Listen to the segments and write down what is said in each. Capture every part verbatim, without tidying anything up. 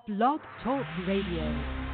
Blog Talk Radio.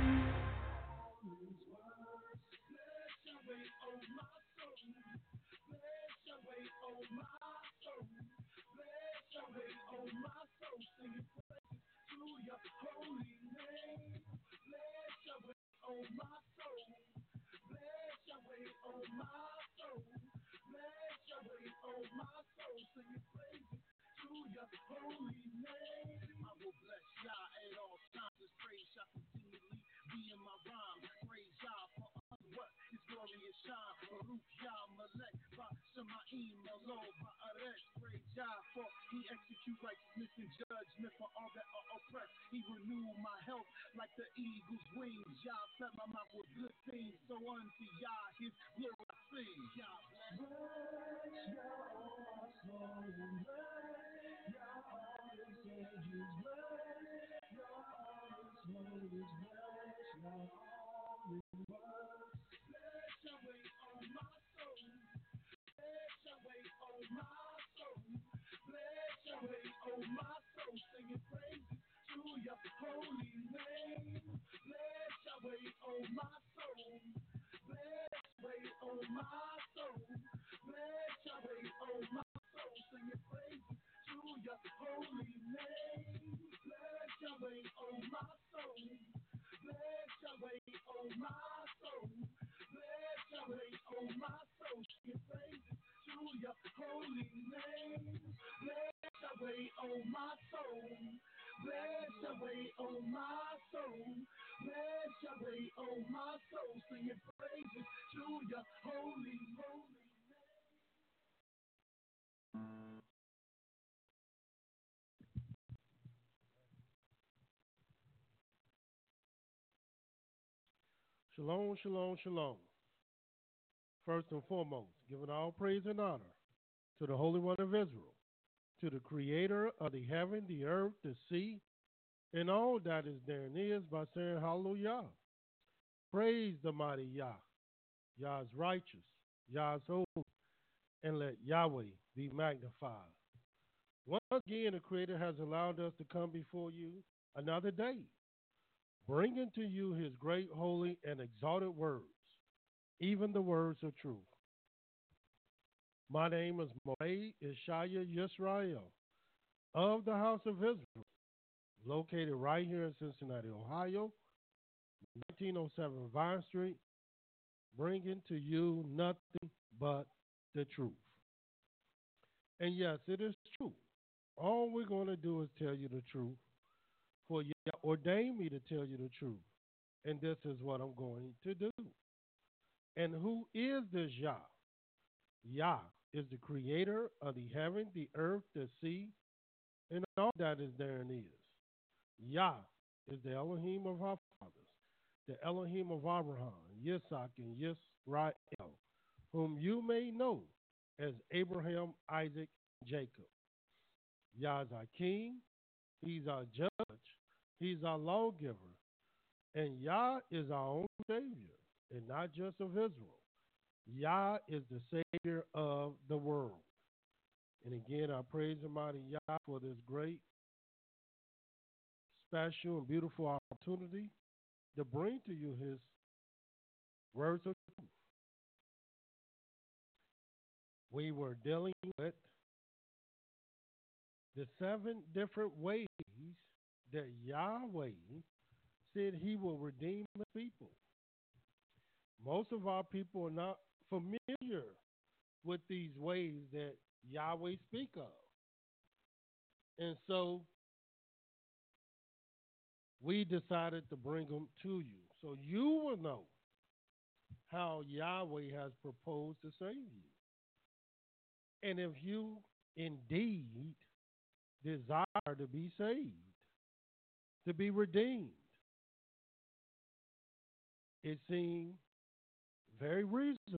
Shalom, shalom, shalom. First and foremost, giving all praise and honor to the Holy One of Israel, to the Creator of the heaven, the earth, the sea, and all that is therein is, by saying hallelujah. Praise the mighty Yah. Yah is righteous, Yah is holy, and let Yahweh be magnified. Once again, the Creator has allowed us to come before you another day, bringing to you his great, holy, and exalted words, even the words of truth. My name is Moray Ishaya Yisrael of the House of Israel, located right here in Cincinnati, Ohio, nineteen oh seven Vine Street, bringing to you nothing but the truth. And yes, it is true. All we're going to do is tell you the truth, for you ordained me to tell you the truth. And this is what I'm going to do. And who is this Yah? Yah is the creator of the heaven, the earth, the sea, and all that is therein is. Yah is the Elohim of our fathers, the Elohim of Abraham, Yitzhak, and Yisrael, whom you may know as Abraham, Isaac, Jacob. Yah is our king, he's our judge, he's our lawgiver, and Yah is our own Savior, and not just of Israel. Yah is the Savior of the world. And again, I praise the mighty Yah for this great, special, and beautiful opportunity to bring to you his words of truth. We were dealing with the seven different ways that Yahweh said he will redeem his people. Most of our people are not familiar with these ways that Yahweh speak of. And so we decided to bring them to you so you will know how Yahweh has proposed to save you. And if you indeed desire to be saved, to be redeemed, it seems very reasonable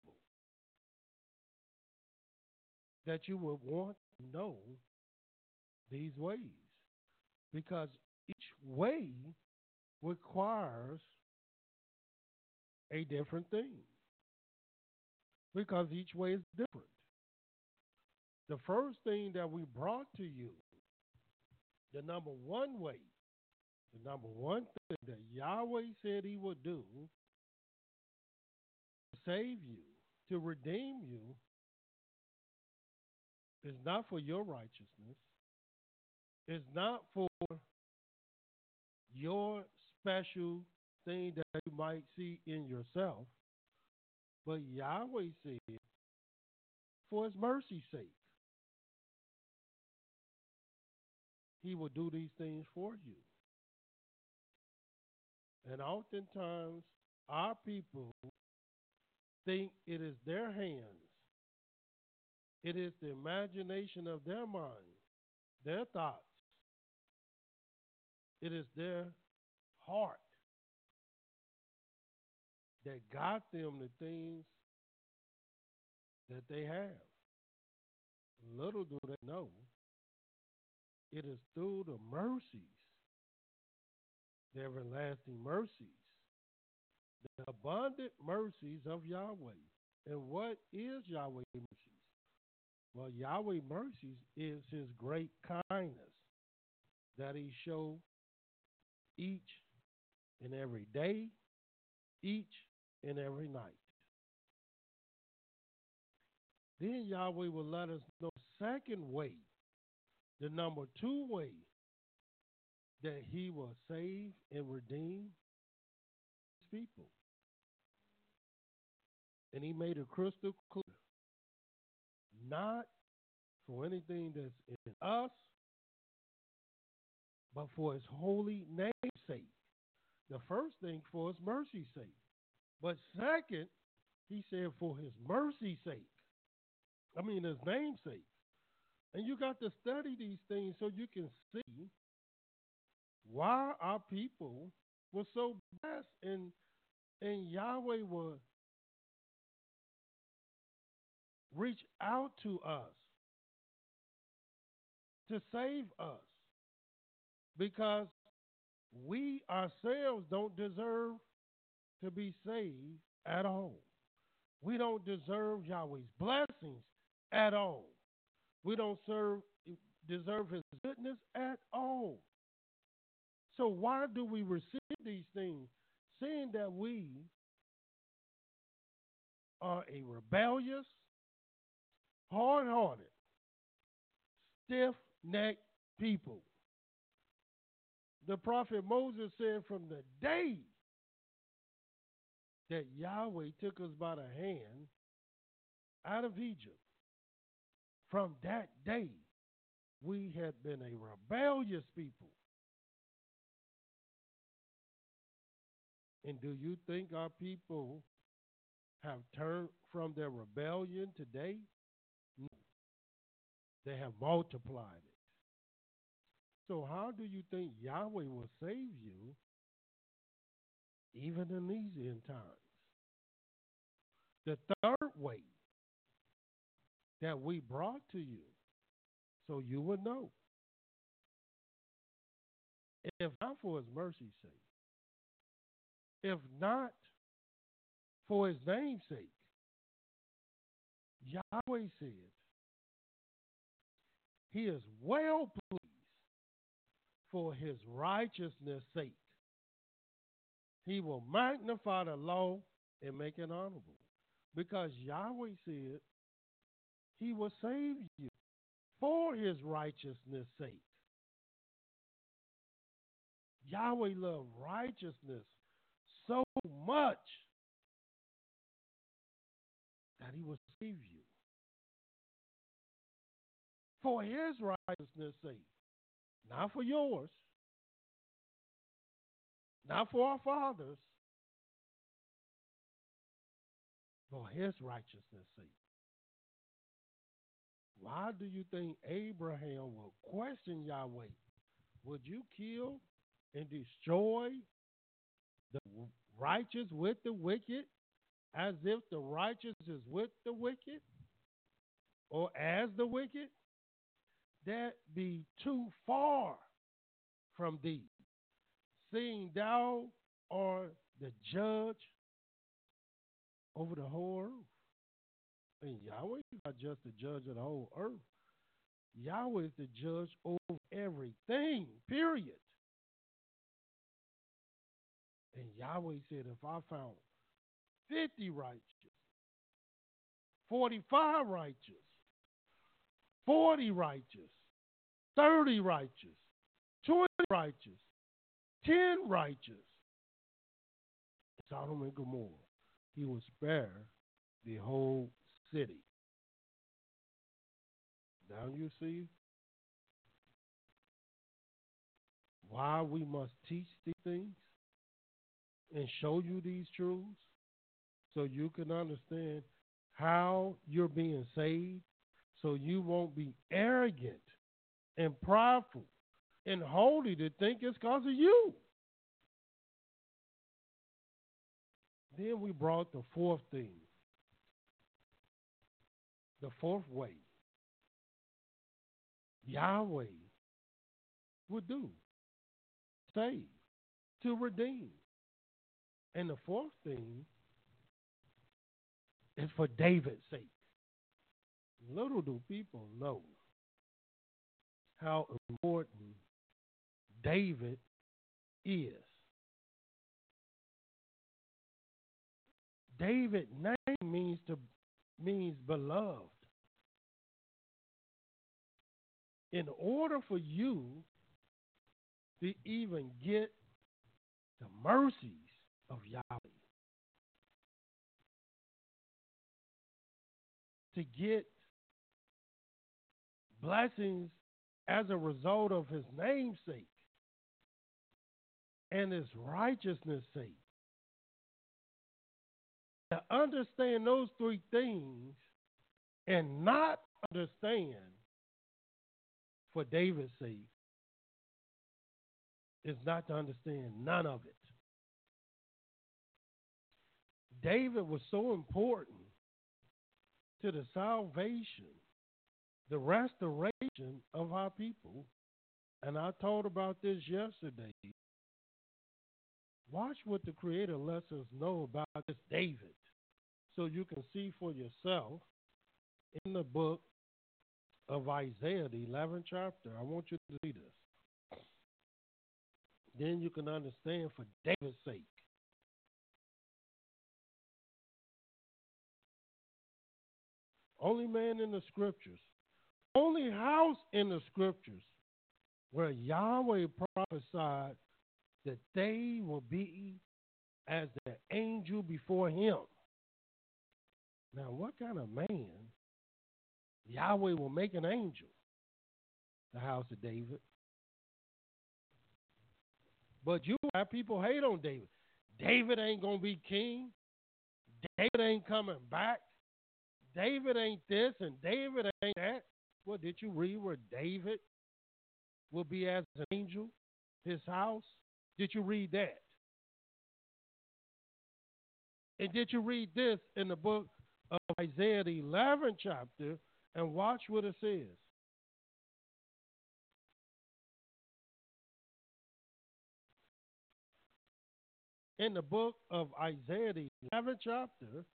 that you would want to know these ways, because each way requires a different thing, because each way is different. The first thing that we brought to you, the number one way The number one thing that Yahweh said he would do to save you, to redeem you, is not for your righteousness. It's not for your special thing that you might see in yourself. But Yahweh said, for his mercy's sake, he will do these things for you. And oftentimes, our people think it is their hands, it is the imagination of their mind, their thoughts, it is their heart that got them the things that they have. Little do they know, it is through the mercies, the everlasting mercies, the abundant mercies of Yahweh. And what is Yahweh mercies? Well, Yahweh mercies is his great kindness that he shows each and every day, each and every night. Then Yahweh will let us know the second way, the number two way that he will save and redeem his people. And he made it crystal clear, not for anything that's in us, but for his holy name's sake. The first thing, for his mercy's sake. But second, he said for his mercy's sake. I mean, his name's sake. And you got to study these things so you can see why our people were so blessed and, and Yahweh will reach out to us to save us, because we ourselves don't deserve to be saved at all. We don't deserve Yahweh's blessings at all. We don't serve, deserve his goodness at all. So why do we receive these things, seeing that we are a rebellious, hard-hearted, stiff-necked people? The prophet Moses said, from the day that Yahweh took us by the hand out of Egypt, from that day, we had been a rebellious people. And do you think our people have turned from their rebellion today? No. They have multiplied it. So how do you think Yahweh will save you even in these end times? The third way that we brought to you, so you would know, if not for his mercy's sake, if not for his name's sake, Yahweh said he is well pleased for his righteousness' sake. He will magnify the law and make it honorable. Because Yahweh said he will save you for his righteousness' sake. Yahweh loved righteousness so much that he will save you for his righteousness' sake. Not for yours, not for our fathers, for his righteousness' sake. Why do you think Abraham will question Yahweh? Would you kill and destroy the righteous with the wicked, as if the righteous is with the wicked, or as the wicked? That be too far from thee, seeing thou art the judge over the whole earth. And Yahweh is not just the judge of the whole earth. Yahweh is the judge over everything, period. Yahweh said, if I found fifty righteous, forty-five righteous, forty righteous, thirty righteous, twenty righteous, ten righteous, Sodom and Gomorrah, he will spare the whole city. Now you see why we must teach these things and show you these truths so you can understand how you're being saved, so you won't be arrogant and prideful and holy to think it's because of you. Then we brought the fourth thing, the fourth way Yahweh would do, save, to redeem. And the fourth thing is for David's sake. Little do people know how important David is. David's name means to means beloved. In order for you to even get the mercies of Yahweh, to get blessings as a result of his namesake and his righteousness' sake, to understand those three things and not understand for David's sake is not to understand none of it. David was so important to the salvation, the restoration of our people, and I talked about this yesterday. Watch what the Creator lets us know about this David so you can see for yourself in the book of Isaiah, the eleventh chapter. I want you to see this. Then you can understand for David's sake. Only man in the scriptures, only house in the scriptures where Yahweh prophesied that they will be as the angel before him. Now, what kind of man Yahweh will make an angel? The house of David. But you have people hate on David. David ain't going to be king. David ain't coming back. David ain't this and David ain't that. Well, did you read where David will be as an angel, his house? Did you read that? And did you read this in the book of Isaiah, the eleventh chapter, and watch what it says? In the book of Isaiah, the eleventh chapter,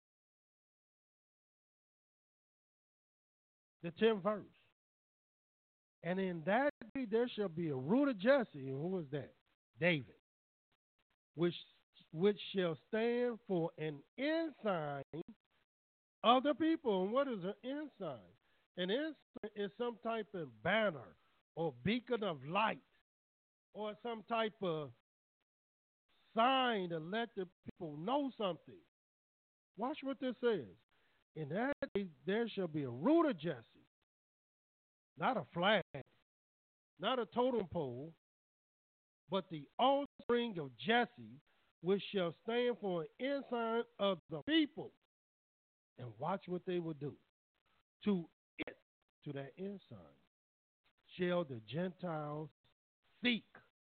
the tenth verse. And in that day there shall be a root of Jesse. And who is that? David. Which which shall stand for an ensign of the people. And what is an ensign? An ensign is some type of banner or beacon of light or some type of sign to let the people know something. Watch what this says. In that day there shall be a root of Jesse. Not a flag, not a totem pole, but the offspring of Jesse, which shall stand for an ensign of the people. And watch what they will do. To it, to that ensign, shall the Gentiles seek,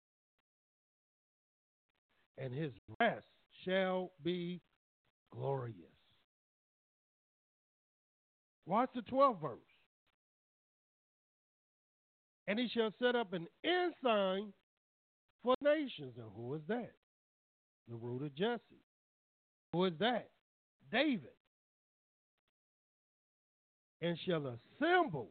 and his rest shall be glorious. Watch the twelfth verse. And he shall set up an ensign for nations. And who is that? The root of Jesse. Who is that? David. And shall assemble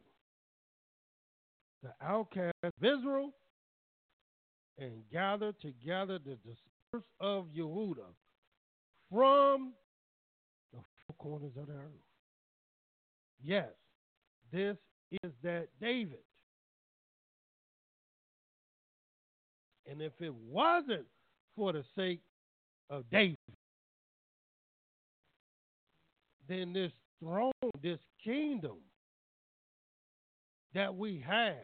the outcasts of Israel and gather together the of Yehuda, from the four corners of the earth. Yes, this is that David. And if it wasn't for the sake of David, then this throne, this kingdom that we have,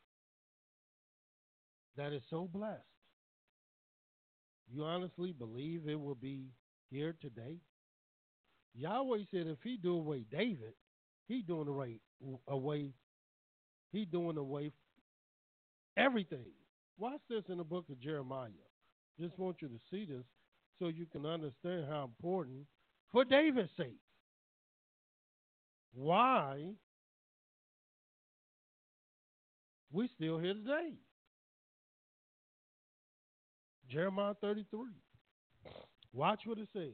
that is so blessed, you honestly believe it will be here today? Yahweh said if he do away David, he doing away, away he doing away everything. Watch this in the book of Jeremiah. Just want you to see this so you can understand how important for David's sake. Why we still here today. Jeremiah thirty-three. Watch what it says.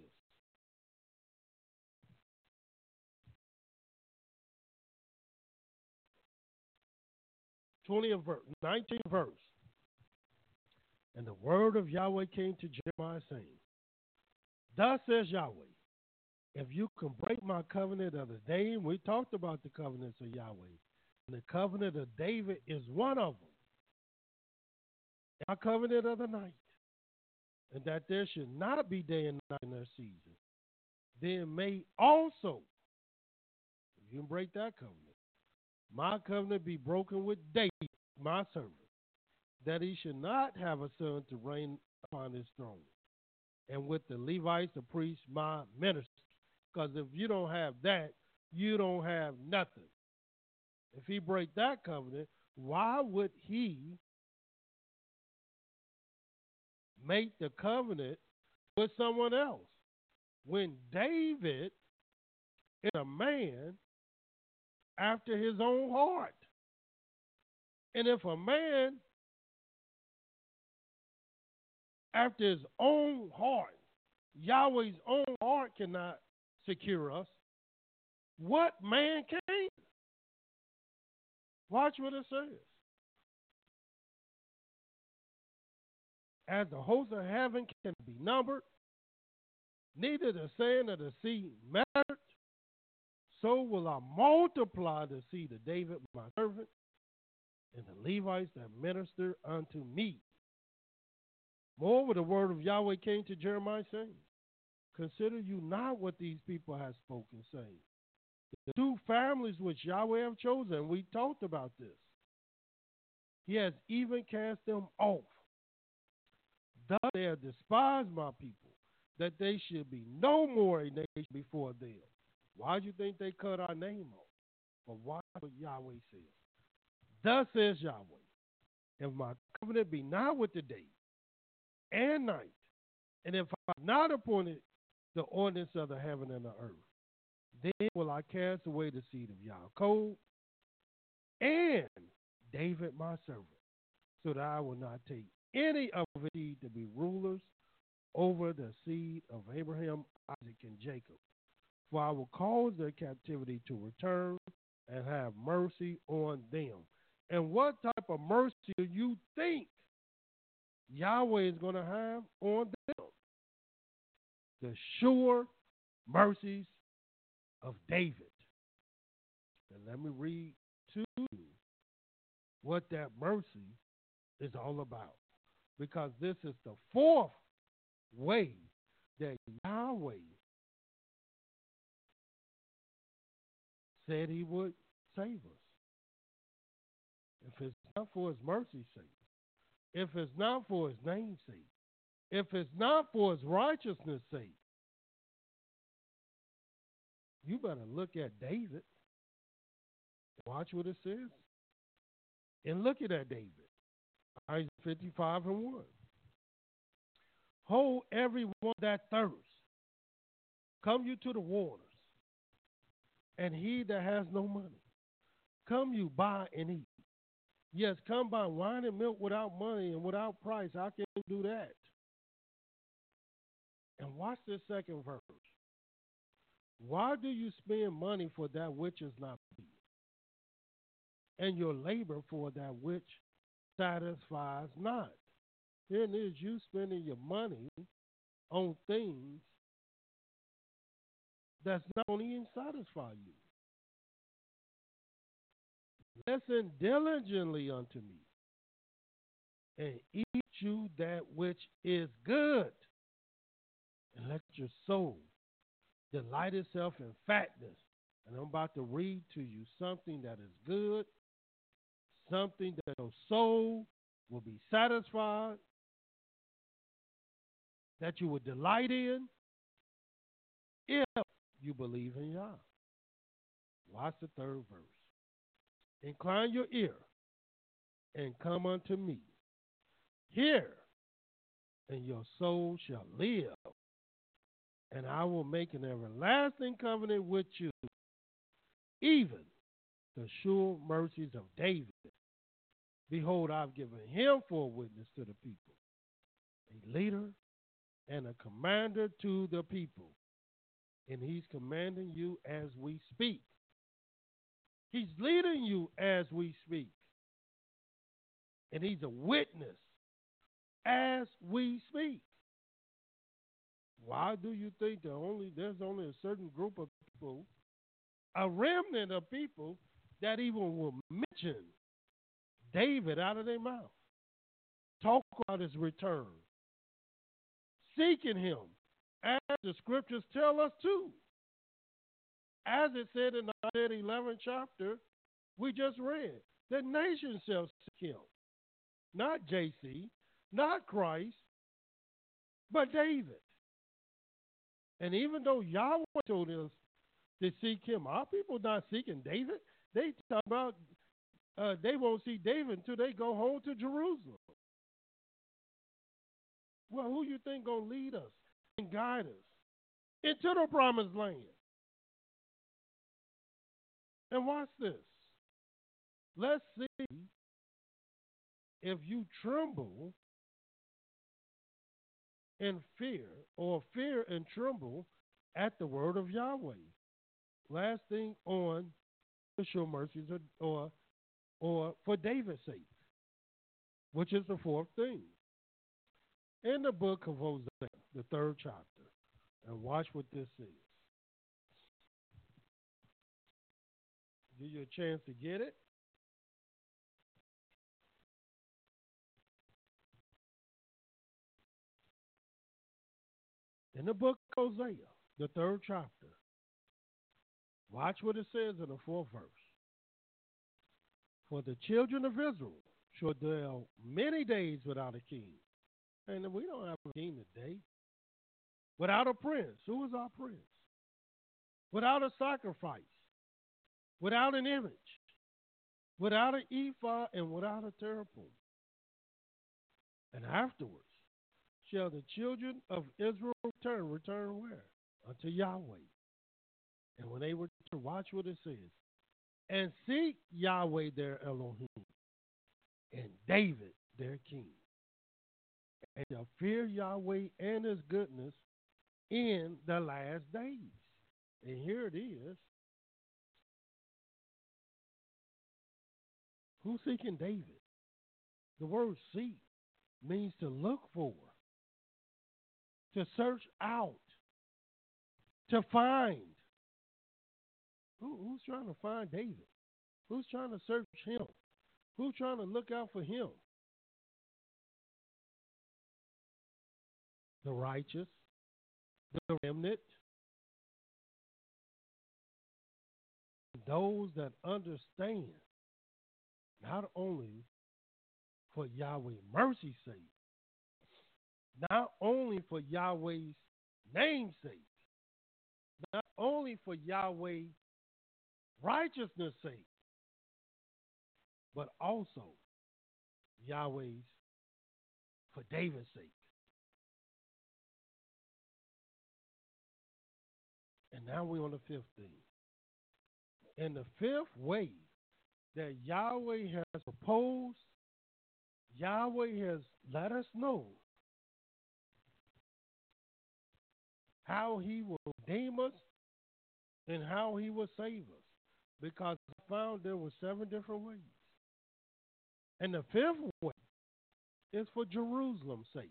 twentieth verse, nineteenth verse. And the word of Yahweh came to Jeremiah, saying, thus says Yahweh, if you can break my covenant of the day, and we talked about the covenants of Yahweh, and the covenant of David is one of them, my covenant of the night, and that there should not be day and night in their season, then may also, if you can break that covenant, my covenant be broken with David, my servant, that he should not have a son to reign upon his throne, and with the Levites, the priests, my ministers. Because if you don't have that, you don't have nothing. If he break that covenant, why would he make the covenant with someone else? When David is a man after his own heart. And if a man after his own heart, Yahweh's own heart cannot secure us, what man can? Watch what it says. As the hosts of heaven can be numbered, neither the sand of the sea measured, so will I multiply the seed of David, my servant, and the Levites that minister unto me. Moreover, the word of Yahweh came to Jeremiah, saying, consider you not what these people have spoken, saying, the two families which Yahweh have chosen, we talked about this. He has even cast them off. Thus they have despised my people, that they should be no more a nation before them. Why do you think they cut our name off? But watch what Yahweh says. Thus says Yahweh, if my covenant be not with the day and night, and if I have not appointed the ordinance of the heaven and the earth, then will I cast away the seed of Yaakov and David my servant, so that I will not take any of his seed to be rulers over the seed of Abraham, Isaac, and Jacob. For I will cause their captivity to return and have mercy on them. And what type of mercy do you think Yahweh is going to have on them? The sure mercies of David. And let me read to you what that mercy is all about. Because this is the fourth way that Yahweh said he would save us. If it's not for his mercy's sake, if it's not for his name's sake, if it's not for his righteousness' sake, you better look at David. Watch what it says. And look at that David. Isaiah fifty-five and one. Hold everyone that thirsts. Come you to the waters. And he that has no money, come you buy and eat. Yes, come buy wine and milk without money and without price. How can you do that? And watch this second verse. Why do you spend money for that which is not free, and your labor for that which satisfies not? Here it is you spending your money on things that's not going to even satisfy you. Listen diligently unto me, and eat you that which is good, and let your soul delight itself in fatness. And I'm about to read to you something that is good, something that your soul will be satisfied, that you will delight in if you believe in Yah. Watch the third verse. Incline your ear and come unto me. Hear, and your soul shall live, and I will make an everlasting covenant with you, even the sure mercies of David. Behold, I've given him for a witness to the people, a leader and a commander to the people. And he's commanding you as we speak. He's leading you as we speak. And he's a witness as we speak. Why do you think that only there's only a certain group of people, a remnant of people, that even will mention David out of their mouth? Talk about his return. Seeking him, as the scriptures tell us to. As it said in the Isaiah eleventh chapter, we just read, the nation shall seek him. Not J C, not Christ, but David. And even though Yahweh told us to seek him, our people not seeking David. They talk about uh, they won't see David until they go home to Jerusalem. Well, who you think gonna lead us and guide us into the promised land? And watch this. Let's see if you tremble in fear, or fear and tremble at the word of Yahweh. Last thing on the sure mercies, or, or or for David's sake, which is the fourth thing. In the book of Hosea, the third chapter, and watch what this is. Give you a chance to get it. In the book of Hosea, the third chapter, watch what it says in the fourth verse. For the children of Israel shall dwell many days without a king. And we don't have a king today. Without a prince. Who is our prince? Without a sacrifice. Without an image. Without an ephod, and without a teraphim. And afterwards shall the children of Israel return. Return where? Unto Yahweh. And when they return, watch what it says. And seek Yahweh their Elohim, and David their king. And shall fear Yahweh and his goodness in the last days. And here it is. Who's seeking David? The word seek means to look for, to search out, to find. Who, who's trying to find David? Who's trying to search him? Who's trying to look out for him? The righteous, the remnant, those that understand not only for Yahweh's mercy's sake, not only for Yahweh's name's sake, not only for Yahweh's righteousness' sake, but also Yahweh's for David's sake. And now we're on the fifth thing. And the fifth way that Yahweh has proposed, Yahweh has let us know how he will redeem us and how he will save us. Because I found there were seven different ways. And the fifth way is for Jerusalem's sake.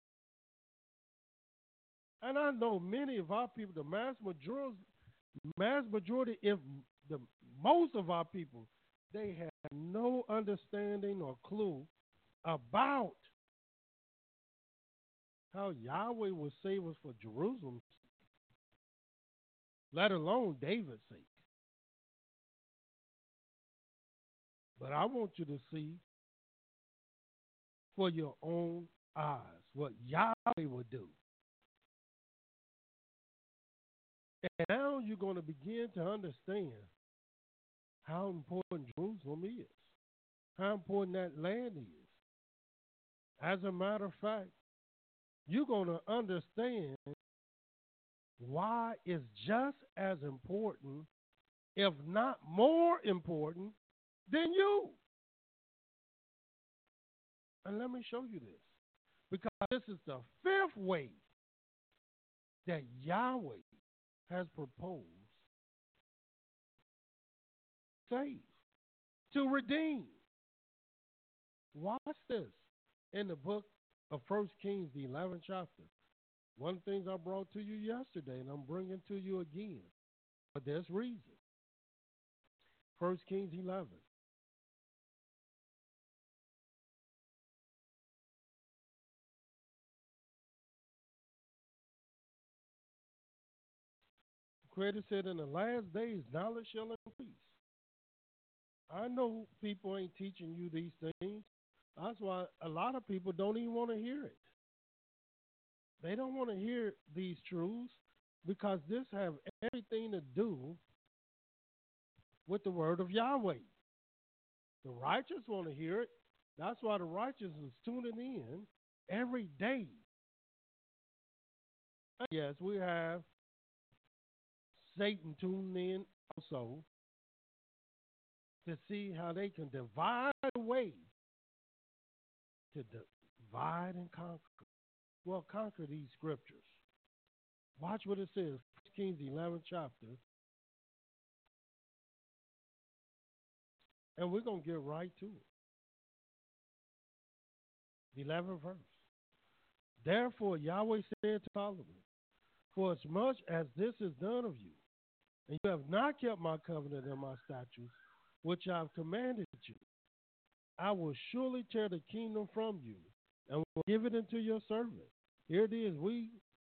And I know many of our people, the mass majority, mass majority, if the most of our people, they have no understanding or clue about how Yahweh will save us for Jerusalem, let alone David's sake. But I want you to see for your own eyes what Yahweh will do. And now you're going to begin to understand how important Jerusalem is, how important that land is. As a matter of fact, you're going to understand why it's just as important, if not more important, than you. And let me show you this, because this is the fifth way that Yahweh has proposed to save, to redeem. Watch this in the book of First Kings, the eleventh chapter. One of the things I brought to you yesterday, and I'm bringing to you again, for this reason. First Kings eleven. Creator said, in the last days, knowledge shall increase. I know people ain't teaching you these things. That's why a lot of people don't even want to hear it. They don't want to hear these truths because this have everything to do with the word of Yahweh. The righteous want to hear it. That's why the righteous is tuning in every day. Yes, we have Satan tuned in also to see how they can divide away, to divide and conquer. Well, conquer these scriptures. Watch what it says, First Kings, the eleventh chapter. And we're going to get right to it. The eleventh verse. Therefore, Yahweh said to Solomon, for as much as this is done of you, and you have not kept my covenant and my statutes, which I have commanded you, I will surely tear the kingdom from you and will give it into your servant. Here it is. We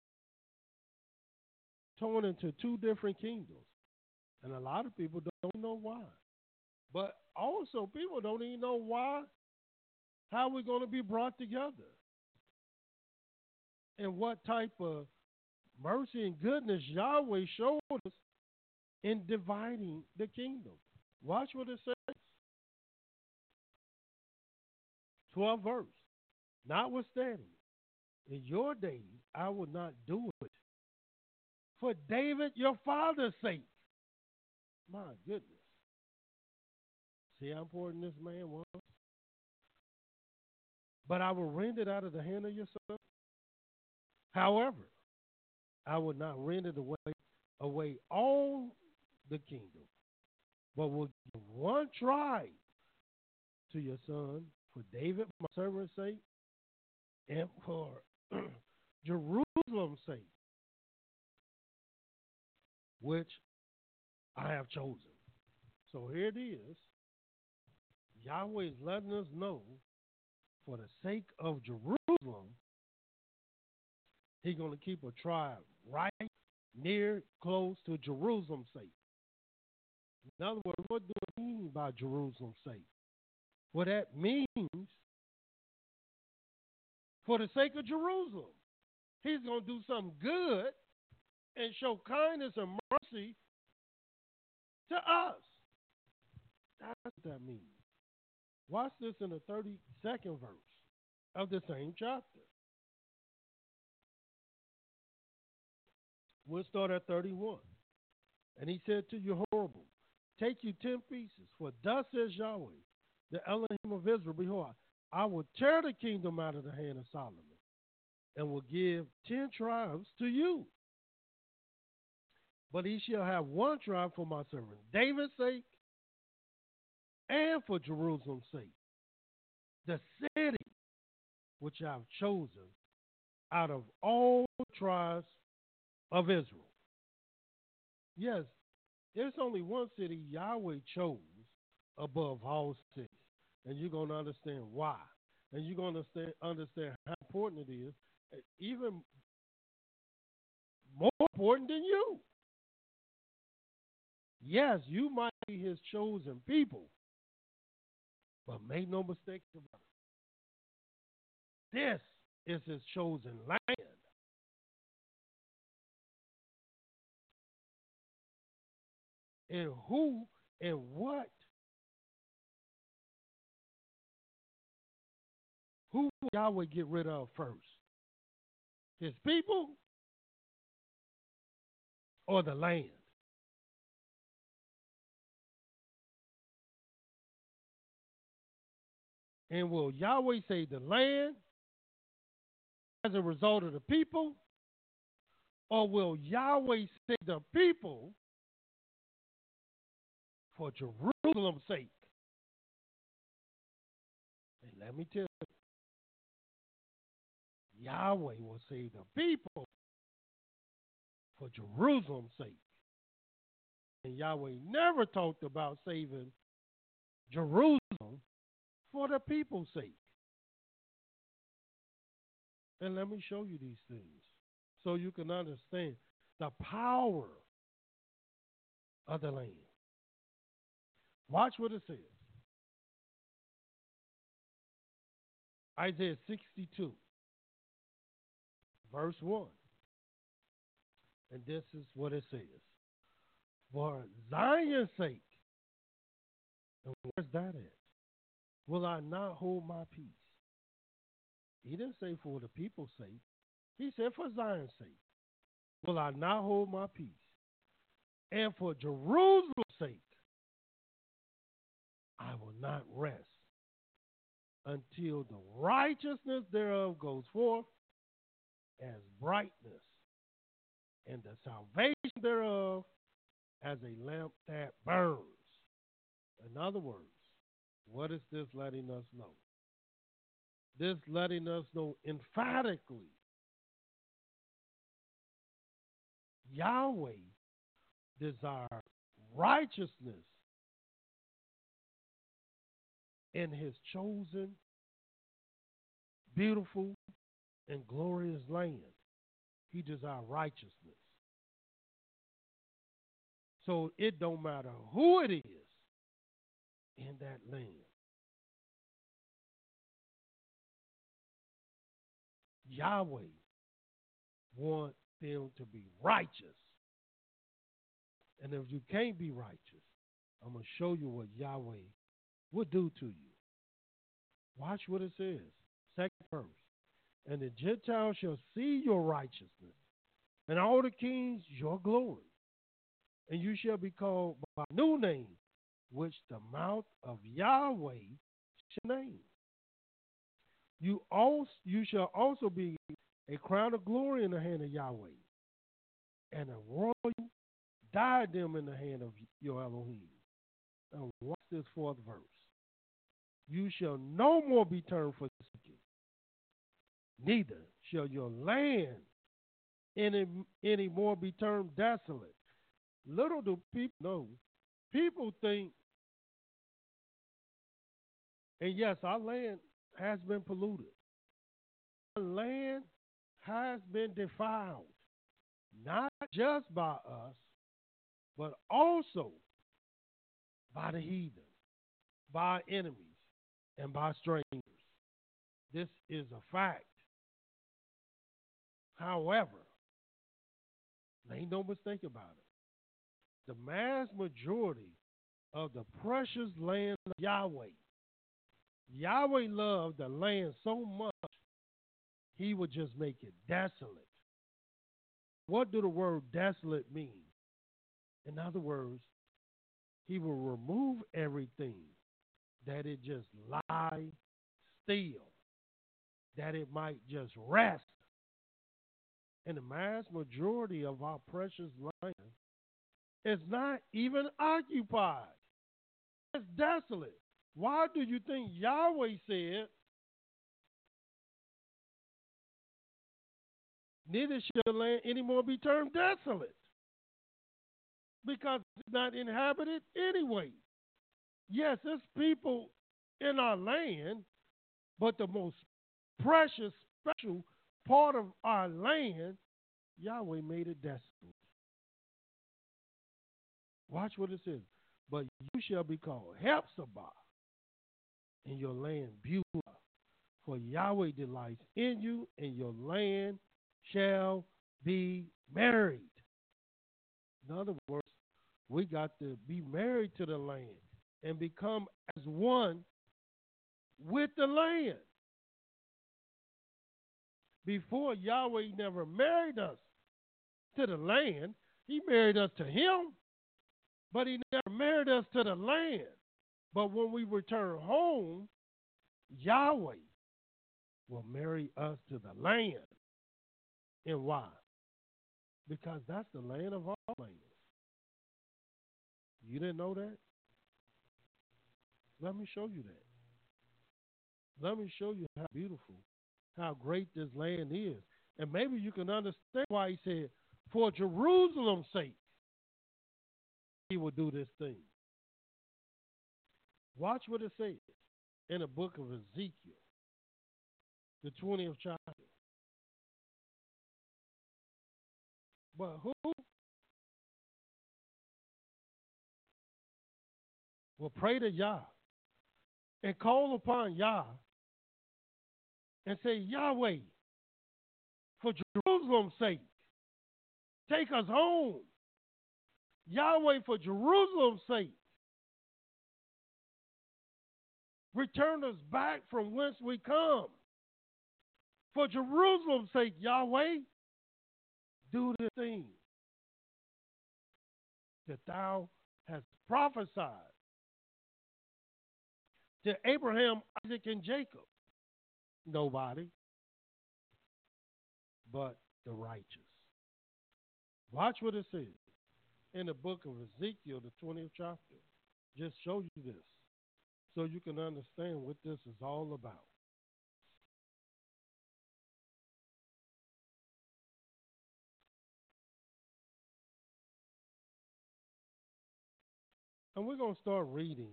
torn into two different kingdoms. And a lot of people don't know why. But also, people don't even know why, how we're going to be brought together. And what type of mercy and goodness Yahweh showed us in dividing the kingdom. Watch what it says. twelfth verse. Notwithstanding, in your days I will not do it for David your father's sake. My goodness. See how important this man was? But I will rend it out of the hand of your son. However, I will not rend it away, away all the kingdom, but will give one tribe to your son for David, my servant's sake, and for Jerusalem's sake, which I have chosen. So here it is. Yahweh is letting us know, for the sake of Jerusalem, he's going to keep a tribe right near, close to Jerusalem's sake. In other words, what do it mean by Jerusalem's sake? Well, that means for the sake of Jerusalem. He's going to do something good and show kindness and mercy to us. That's what that means. Watch this in the thirty-second verse of the same chapter. We'll start at thirty-one. And he said to Jehoram, take you ten pieces, for thus says Yahweh, the Elohim of Israel, behold, I will tear the kingdom out of the hand of Solomon, and will give ten tribes to you. But he shall have one tribe for my servant David's sake, and for Jerusalem's sake. The city which I've chosen out of all the tribes of Israel. Yes, there's only one city Yahweh chose above all cities. And you're going to understand why. And you're going to understand, understand how important it is, even more important than you. Yes, you might be his chosen people, but make no mistake about it. This is his chosen land. And who and what? Who will Yahweh get rid of first? His people or the land? And will Yahweh save the land as a result of the people? Or will Yahweh save the people for Jerusalem's sake? And let me tell you, Yahweh will save the people for Jerusalem's sake. And Yahweh never talked about saving Jerusalem for the people's sake. And let me show you these things so you can understand the power of the land. Watch what it says. Isaiah sixty-two, verse one. And this is what it says. For Zion's sake, and where's that at? Will I not hold my peace? He didn't say for the people's sake. He said for Zion's sake. Will I not hold my peace? And for Jerusalem's sake, I will not rest until the righteousness thereof goes forth as brightness, and the salvation thereof as a lamp that burns. In other words, what is this letting us know? This letting us know emphatically Yahweh desires righteousness in his chosen, beautiful, and glorious land. He desires righteousness. So it don't matter who it is in that land. Yahweh wants them to be righteous. And if you can't be righteous, I'm going to show you what Yahweh will do to you. Watch what it says. Second verse. And the Gentiles shall see your righteousness, and all the kings your glory. And you shall be called by a new name, which the mouth of Yahweh shall name. You also you shall also be a crown of glory in the hand of Yahweh, and a royal diadem in the hand of your Elohim. Now watch this fourth verse. You shall no more be turned for the wicked, neither shall your land any, any more be turned desolate. Little do people know. People think, and yes, our land has been polluted. Our land has been defiled, not just by us, but also by the heathen, by our enemies, and by strangers. This is a fact. However, ain't no mistake about it. The mass majority of the precious land of Yahweh, Yahweh loved the land so much, he would just make it desolate. What do the word desolate mean? In other words, he will remove everything, that it just lie still, that it might just rest. And the mass majority of our precious land is not even occupied. It's desolate. Why do you think Yahweh said Neither shall the land anymore be termed desolate, because it's not inhabited anyway. Yes, there's people in our land, but the most precious, special part of our land, Yahweh made it desolate. Watch what it says. But you shall be called Hephzibah, and your land Beulah. For Yahweh delights in you, and your land shall be married. In other words, we got to be married to the land and become as one with the land. Before, Yahweh never married us to the land. He married us to him, but he never married us to the land. But when we return home, Yahweh will marry us to the land. And why? Because that's the land of all lands. You didn't know that? Let me show you that. Let me show you how beautiful, how great this land is. And maybe you can understand why he said, for Jerusalem's sake, he will do this thing. Watch what it says in the book of Ezekiel, the twentieth chapter. But who will pray to Yah and call upon Yah and say, Yahweh, for Jerusalem's sake, take us home. Yahweh, for Jerusalem's sake, return us back from whence we come. For Jerusalem's sake, Yahweh, do the thing that thou hast prophesied to Abraham, Isaac, and Jacob. Nobody but the righteous. Watch what it says in the book of Ezekiel, the twentieth chapter. Just show you this so you can understand what this is all about. And we're going to start reading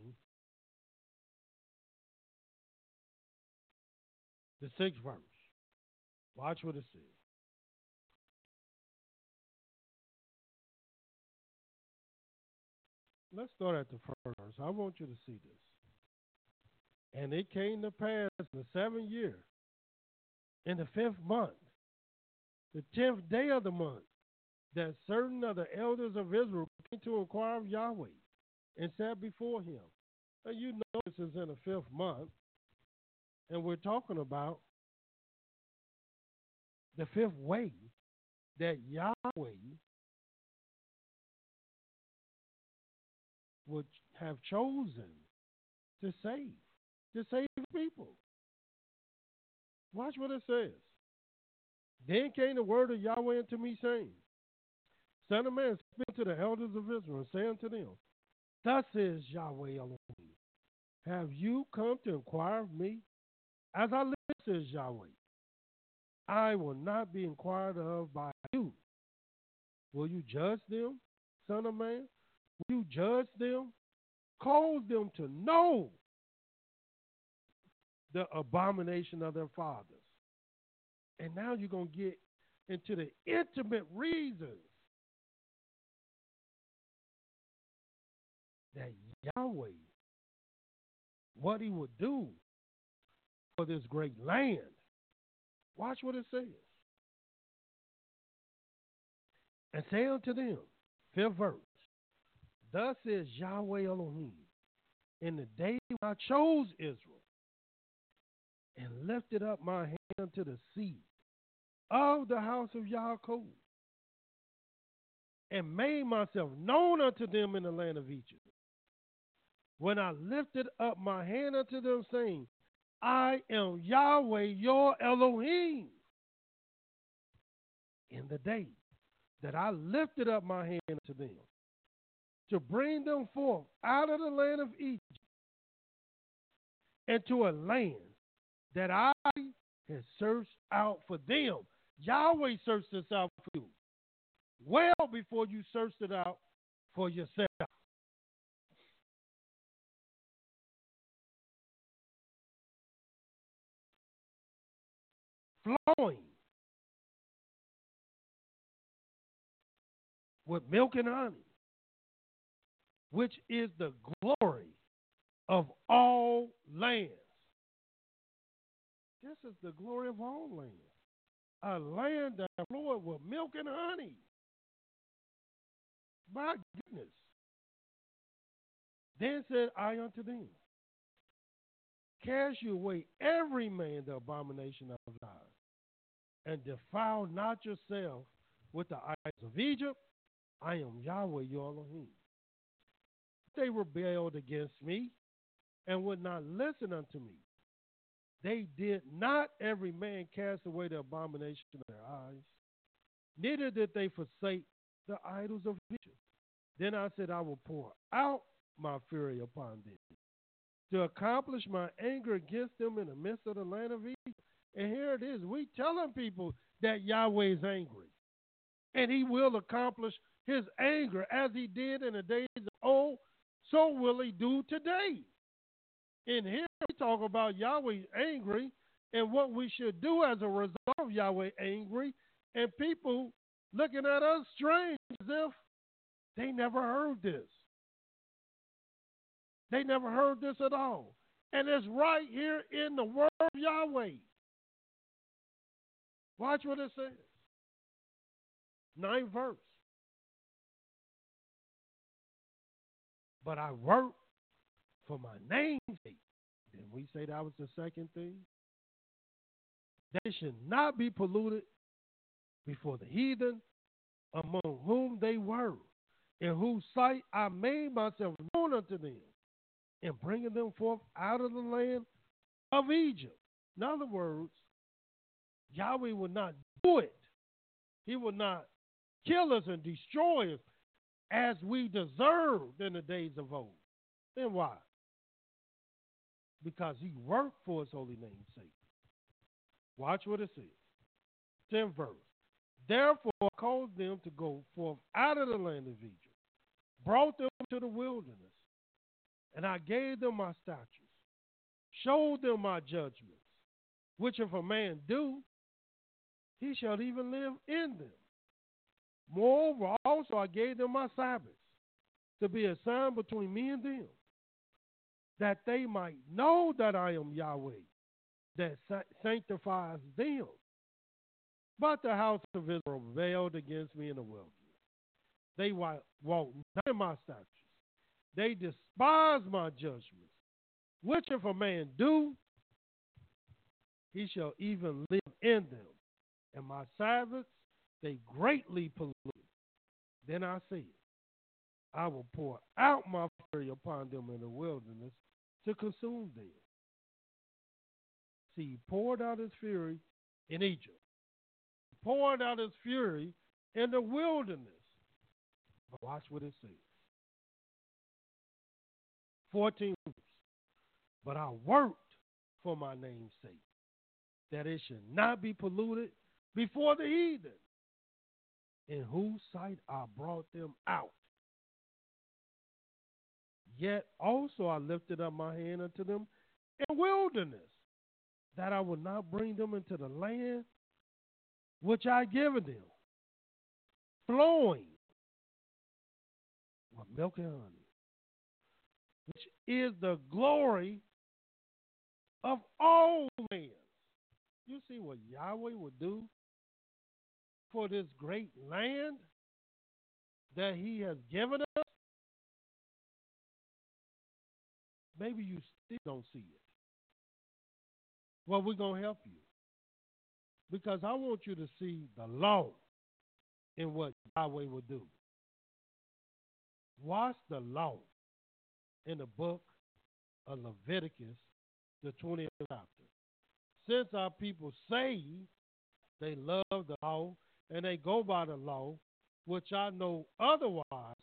the sixth verse. Watch what it says. Let's start at the first verse. I want you to see this. And it came to pass the seventh year, in the fifth month, the tenth day of the month, that certain of the elders of Israel came to inquire of Yahweh and sat before him. Now, you know this is in the fifth month, and we're talking about the fifth way that Yahweh would have chosen to save, to save people. Watch what it says. Then came the word of Yahweh unto me, saying, Son of man, speak to the elders of Israel, and say unto them, Thus says Yahweh Elohim, have you come to inquire of me? As I live, says Yahweh, I will not be inquired of by you. Will you judge them, son of man? Will you judge them? Cause them to know the abomination of their fathers. And now you're going to get into the intimate reasons that Yahweh, what he would do for this great land. Watch what it says. And say unto them, fifth verse, Thus says Yahweh Elohim, in the day when I chose Israel and lifted up my hand to the seed of the house of Yaakov and made myself known unto them in the land of Egypt, when I lifted up my hand unto them, saying, I am Yahweh your Elohim. In the day that I lifted up my hand unto them, to bring them forth out of the land of Egypt, into a land that I had searched out for them. Yahweh searched this out for you well before you searched it out for yourself. Flowing with milk and honey, which is the glory of all lands. This is the glory of all lands. A land that flowed with milk and honey. My goodness. Then said I unto them, cast you away every man the abomination of his eyes, and defile not yourself with the idols of Egypt. I am Yahweh your Elohim. They rebelled against me and would not listen unto me. They did not every man cast away the abomination of their eyes, neither did they forsake the idols of Egypt. Then I said, I will pour out my fury upon them to accomplish my anger against them in the midst of the land of Egypt. And here it is. We telling people that Yahweh is angry. And he will accomplish his anger as he did in the days of old, so will he do today. In here we talk about Yahweh angry and what we should do as a result of Yahweh angry, and people looking at us strange as if they never heard this. They never heard this at all. And it's right here in the word of Yahweh. Watch what it says. Ninth verse. But I work for my name's sake. Didn't we say that was the second thing? They should not be polluted before the heathen, among whom they were, in whose sight I made myself known unto them, in bringing them forth out of the land of Egypt. In other words, Yahweh will not do it. He will not kill us and destroy us as we deserved in the days of old. Then why? Because he worked for his holy name's sake. Watch what it says. tenth verse. Therefore I caused them to go forth out of the land of Egypt, brought them to the wilderness, and I gave them my statutes, showed them my judgments, which if a man do, he shall even live in them. Moreover, also I gave them my Sabbaths, to be a sign between me and them, that they might know that I am Yahweh, that sanctifies them. But the house of Israel rebelled against me in the wilderness. They walked not in my statutes. They despise my judgments, which if a man do, he shall even live in them. And my Sabbaths they greatly polluted. Then I said, I will pour out my fury upon them in the wilderness to consume them. See, he poured out his fury in Egypt. He poured out his fury in the wilderness. But watch what it says. fourteen verse. But I worked for my name's sake, that it should not be polluted before the heathen, in whose sight I brought them out. Yet also I lifted up my hand unto them in wilderness, that I would not bring them into the land which I given them, flowing with milk and honey, which is the glory of all lands. You see what Yahweh would do for this great land that he has given us? Maybe you still don't see it. Well, we're going to help you, because I want you to see the law in what Yahweh will do. Watch the law in the book of Leviticus, the twentieth chapter. Since our people say they love the law and they go by the law, which I know otherwise.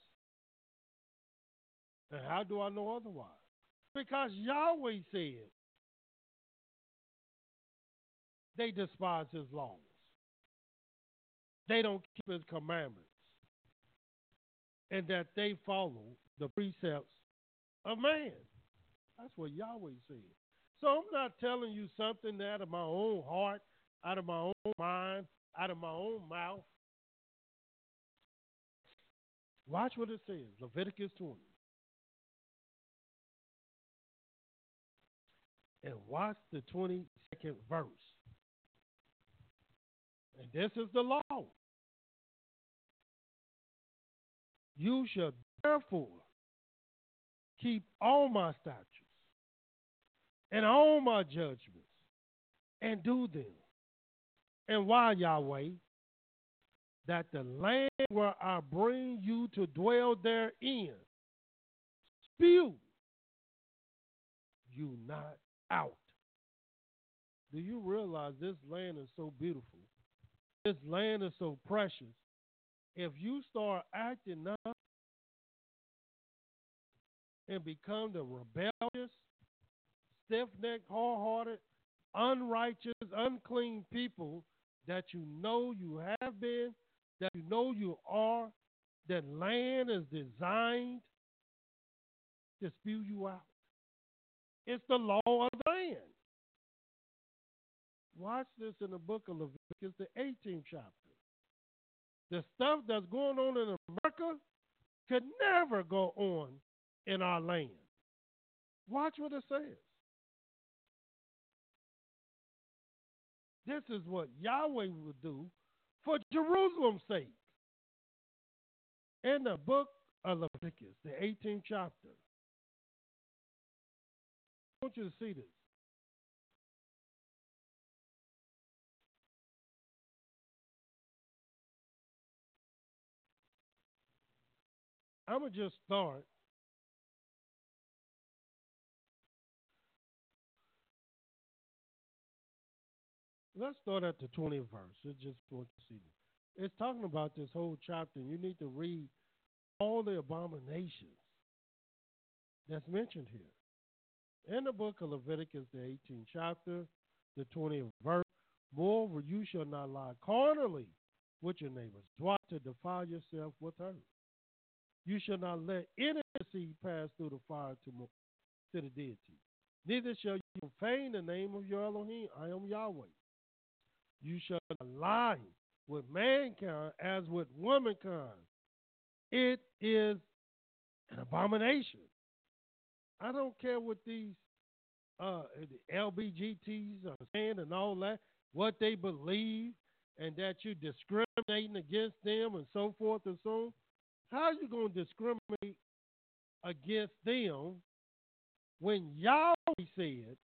And how do I know otherwise? Because Yahweh said they despise his laws. they don't keep his commandments and that they follow the precepts of man. That's what Yahweh said. So I'm not telling you something out of my own heart, out of my own mind, out of my own mouth. Watch what it says, Leviticus twenty. And watch the twenty-second verse. And this is the law. You shall therefore keep all my statutes and all my judgments and do them. And why, Yahweh? That the land where I bring you to dwell therein spew you not out. Do you realize this land is so beautiful? This land is so precious. If you start acting up and become the rebellious, stiff-necked, hard-hearted, unrighteous, unclean people that you know you have been, that you know you are, that land is designed to spew you out. It's the law of the land. Watch this in the book of Leviticus, the eighteenth chapter. The stuff that's going on in America could never go on in our land. Watch what it says. This is what Yahweh would do for Jerusalem's sake. In the book of Leviticus, the eighteenth chapter. I want you to see this. I'm going to just start. Let's start at the twentieth verse. It's just want to see this. It's talking about this whole chapter, and you need to read all the abominations that's mentioned here. In the book of Leviticus, the eighteenth chapter, the twentieth verse, moreover, you shall not lie carnally with your neighbors, twice to defile yourself with her. You shall not let any seed pass through the fire to, to the deity. Neither shall you profane the name of your Elohim. I am Yahweh. You shall not lie with mankind as with womankind. It is an abomination. I don't care what these uh, the L B G Ts are saying and all that, what they believe, and that you're discriminating against them and so forth and so on. How are you going to discriminate against them when Yahweh said,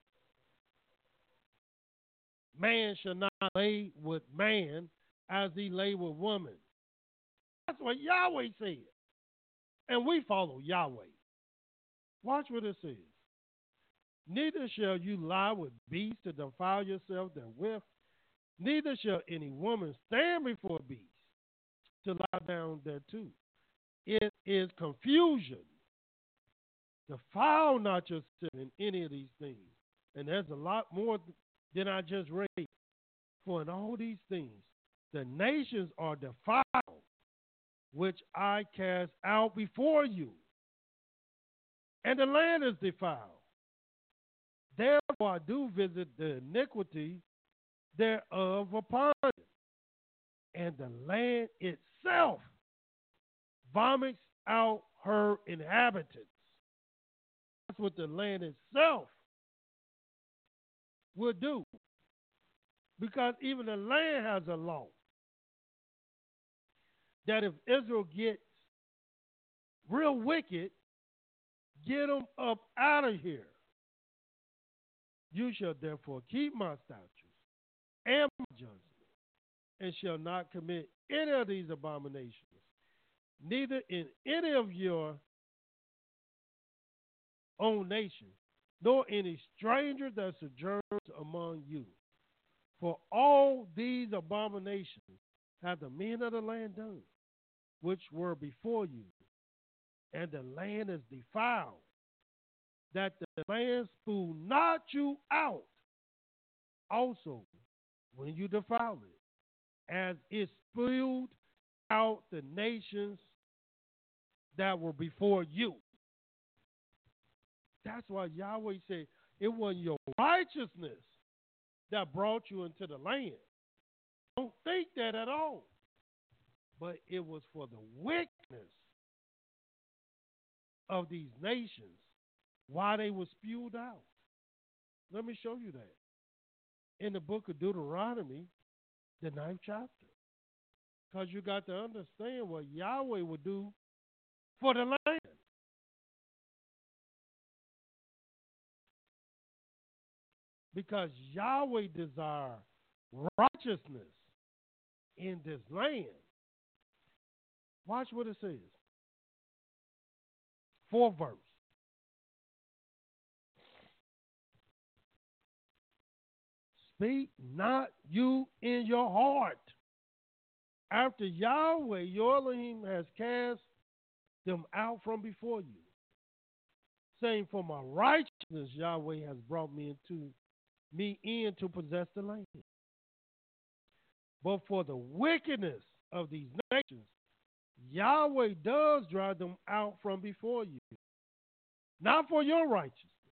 man shall not lay with man as he lay with woman? That's what Yahweh said. And we follow Yahweh. Watch what it says. Neither shall you lie with beasts to defile yourself therewith, neither shall any woman stand before a beast to lie down thereto. It is confusion. Defile not yourself in any of these things. And there's a lot more than I just read. For in all these things, the nations are defiled, which I cast out before you. And the land is defiled. Therefore I do visit the iniquity thereof upon it. And the land itself vomits out her inhabitants. That's what the land itself will do. Because even the land has a law that if Israel gets real wicked, get them up out of here. You shall therefore keep my statutes and my judgments, and shall not commit any of these abominations, neither in any of your own nation, nor any stranger that sojourns among you. For all these abominations have the men of the land done, which were before you, and the land is defiled, that the land spew not you out also when you defile it. as it spewed out the nations that were before you. That's why Yahweh said it wasn't your righteousness that brought you into the land. Don't think that at all. But it was for the wickedness of these nations why they were spewed out. Let me show you that. In the book of Deuteronomy, the ninth chapter. Because you got to understand what Yahweh would do for the land. Because Yahweh desires righteousness in this land. Watch what it says. Fourth verse. Speak not you in your heart, after Yahweh your Elohim has cast them out from before you, saying, for my righteousness Yahweh has brought me into me in to possess the land. But for the wickedness of these nations, Yahweh does drive them out from before you, not for your righteousness,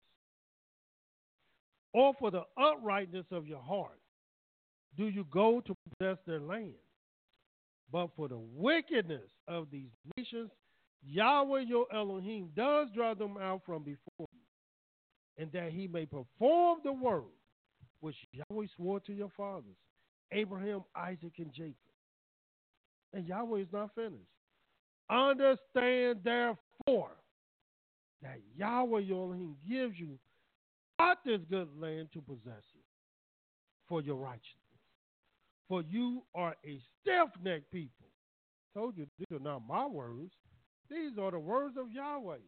or for the uprightness of your heart do you go to possess their land. But for the wickedness of these nations, Yahweh your Elohim does drive them out from before you, and that he may perform the word which Yahweh swore to your fathers, Abraham, Isaac, and Jacob. And Yahweh is not finished. Understand therefore that Yahweh your Elohim gives you not this good land to possess it for your righteousness. For you are a stiff-necked people. Told you these are not my words. These are the words of Yahweh.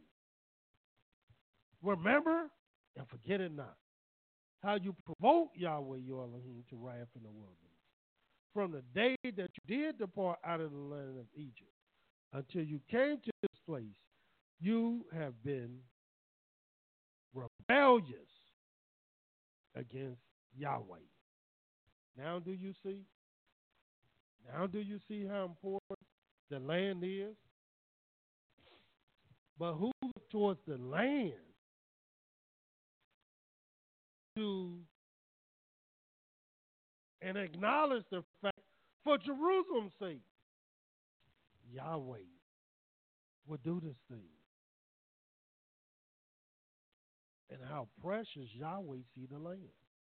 Remember and forget it not how you provoked Yahweh your Elohim to wrath in the wilderness, from the day that you did depart out of the land of Egypt until you came to this place. You have been rebellious against Yahweh. Now do you see? Now do you see how important the land is? But who looked towards the land to and acknowledge the fact for Jerusalem's sake? Yahweh would do this thing. And how precious Yahweh see the land.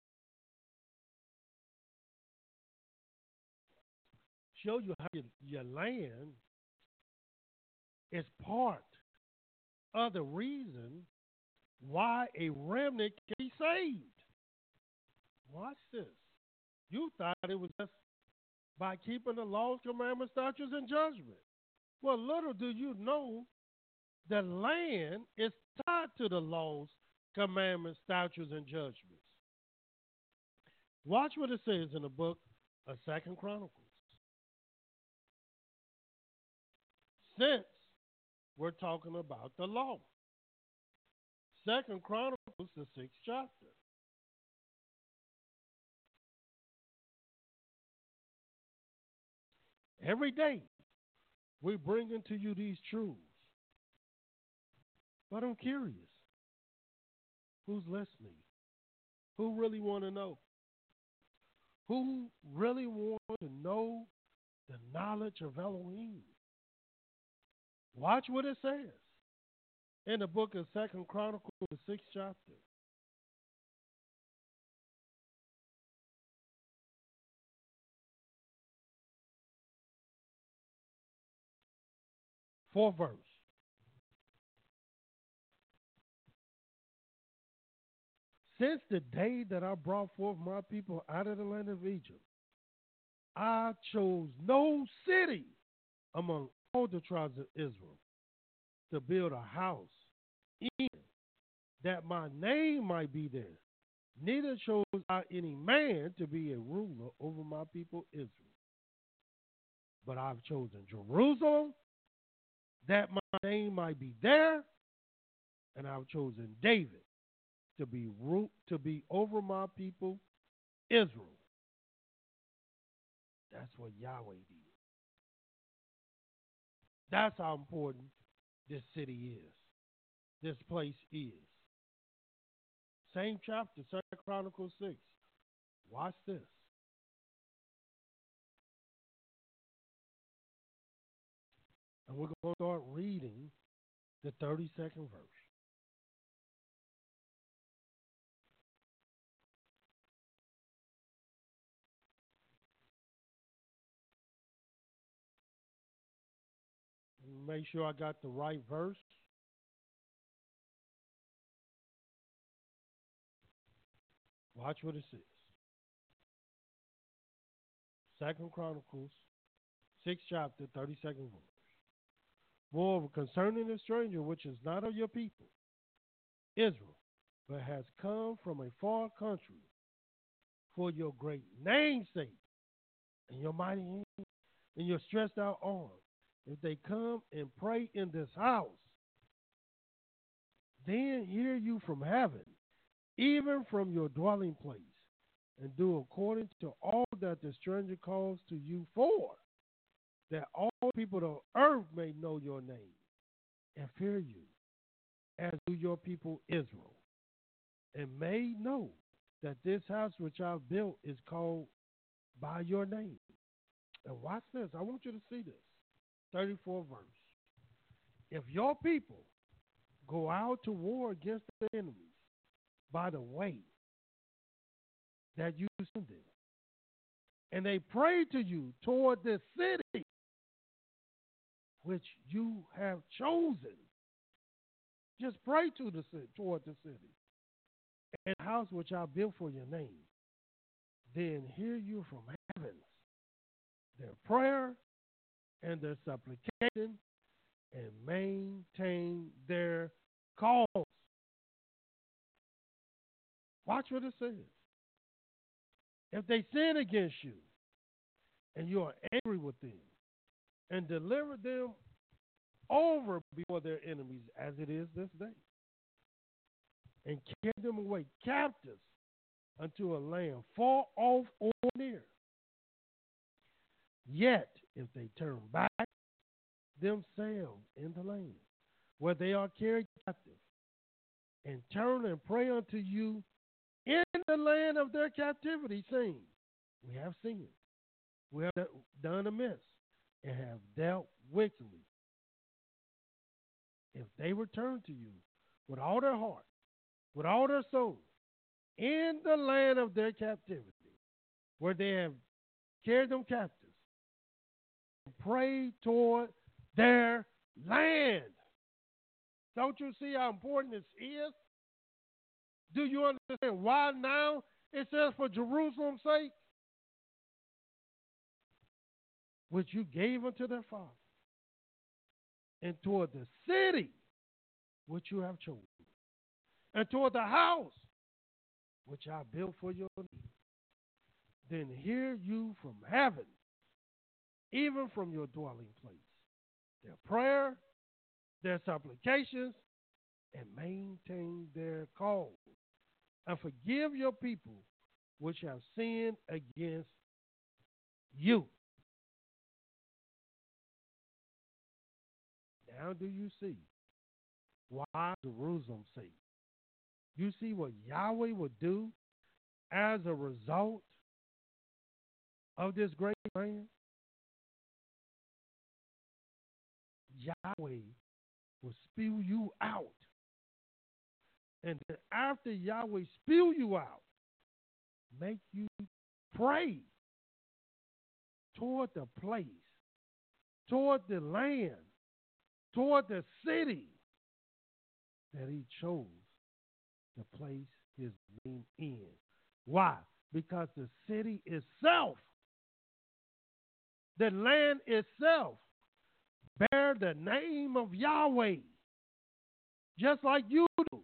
Show you how your, your land is part of the reason why a remnant can be saved. Watch this. You thought it was just by keeping the laws, commandments, statutes, and judgment. Well, little do you know the land is tied to the laws, commandments, statutes, and judgments. Watch what it says in the book of Second Chronicles. Since we're talking about the law, Second Chronicles, the sixth chapter. Every day, we bring into you these truths. But I'm curious, who's listening? Who really want to know? Who really want to know the knowledge of Elohim? Watch what it says in the book of Second Chronicles, the sixth chapter. Fourth verse. Since the day that I brought forth my people out of the land of Egypt, I chose no city among all the tribes of Israel to build a house in that my name might be there. Neither chose I any man to be a ruler over my people Israel. But I've chosen Jerusalem that my name might be there, and I've chosen David to be root to be over my people Israel. That's what Yahweh did. That's how important this city is. This place is. Same chapter, Second Chronicles six. Watch this. And we're going to start reading the thirty-second verse. Make sure I got the right verse. Watch what it says. Second Chronicles, sixth chapter, thirty-second verse. Moreover, concerning the stranger which is not of your people, Israel, but has come from a far country for your great name's sake, and your mighty hand, and your stretched out arm, if they come and pray in this house, then hear you from heaven, even from your dwelling place, and do according to all that the stranger calls to you for, that all people of earth may know your name and fear you, as do your people Israel, and may know that this house which I've built is called by your name. And watch this. I want you to see this. thirty-fourth verse. If your people go out to war against the enemies by the way that you send them, and they pray to you toward this city which you have chosen, just pray to the city, toward the city, and the house which I built for your name, then hear you from heavens their prayer and their supplication, and maintain their cause. Watch what it says. If they sin against you, and you are angry with them, and deliver them over before their enemies, as it is this day, and carry them away captives unto a land far off or near, yet if they turn back themselves in the land where they are carried captive, and turn and pray unto you in the land of their captivity, saying, we have sinned, we have done amiss, and have dealt wickedly. If they return to you with all their heart, with all their soul, in the land of their captivity, where they have carried them captives, pray toward their land. Don't you see how important this is? Do you understand why now it says for Jerusalem's sake, which you gave unto their father, and toward the city which you have chosen, and toward the house which I built for your name, then hear you from heaven, even from your dwelling place, their prayer, their supplications, and maintain their cause, and forgive your people which have sinned against you. Now do you see why Jerusalem's sake? You see what Yahweh would do as a result of this great plan? Yahweh will spew you out. And then after Yahweh spew you out, make you pray toward the place, toward the land, toward the city that he chose to place his name in. Why? Because the city itself, the land itself, bear the name of Yahweh, just like you do.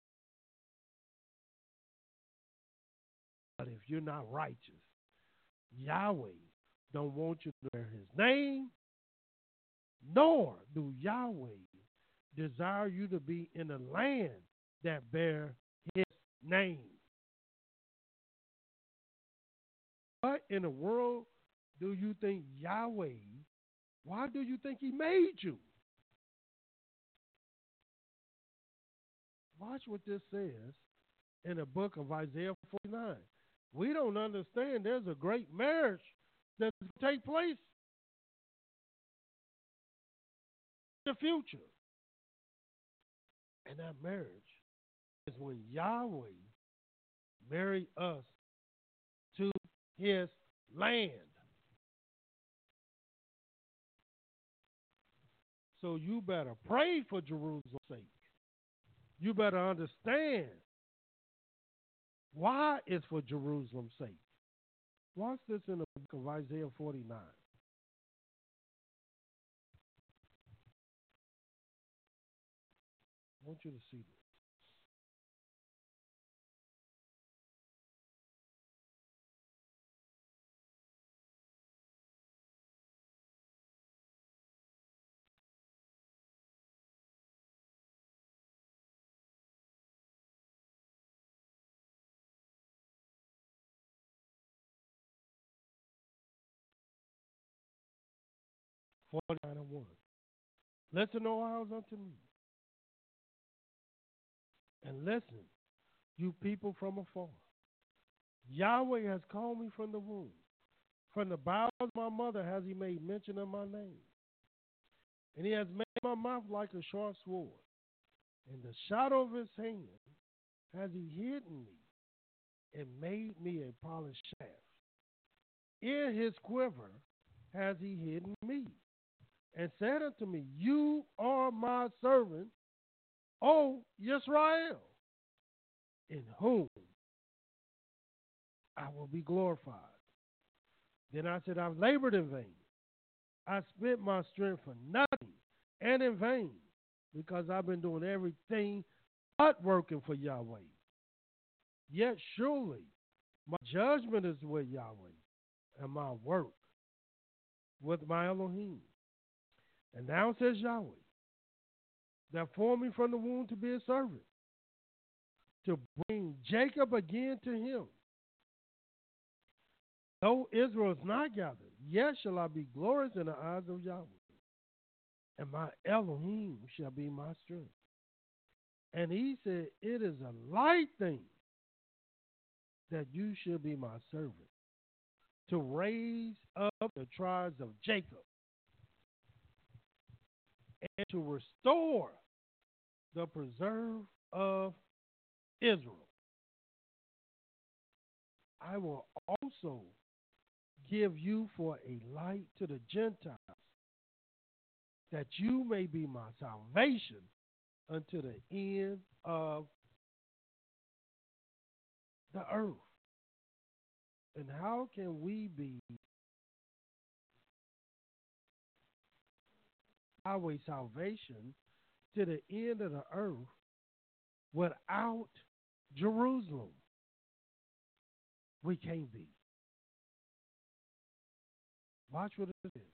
But if you're not righteous, Yahweh don't want you to bear his name, nor do Yahweh desire you to be in a land that bear his name. What in the world do you think Yahweh, why do you think he made you? Watch what this says in the book of Isaiah forty-nine. We don't understand there's a great marriage that will take place in the future. And that marriage is when Yahweh married us to his land. So you better pray for Jerusalem's sake. You better understand why it's for Jerusalem's sake. Watch this in the book of Isaiah forty-nine. I want you to see this. forty-nine and one. Listen, O house, unto me. And listen, you people from afar. Yahweh has called me from the womb. From the bowels of my mother has he made mention of my name. And he has made my mouth like a sharp sword. In the shadow of his hand has he hidden me and made me a polished shaft. In his quiver has he hidden me and said unto me, you are my servant, O Yisrael, in whom I will be glorified. Then I said, I've labored in vain. I spent my strength for nothing and in vain, because I've been doing everything but working for Yahweh. Yet surely my judgment is with Yahweh, and my work with my Elohim. And now says Yahweh, that formed me from the womb to be a servant, to bring Jacob again to him. Though Israel is not gathered, yet shall I be glorious in the eyes of Yahweh, and my Elohim shall be my strength. And he said, it is a light thing that you should be my servant, to raise up the tribes of Jacob, and to restore the preserve of Israel. I will also give you for a light to the Gentiles, that you may be my salvation unto the end of the earth. And how can we be our salvation to the end of the earth without Jerusalem? We can't be. Watch what it is.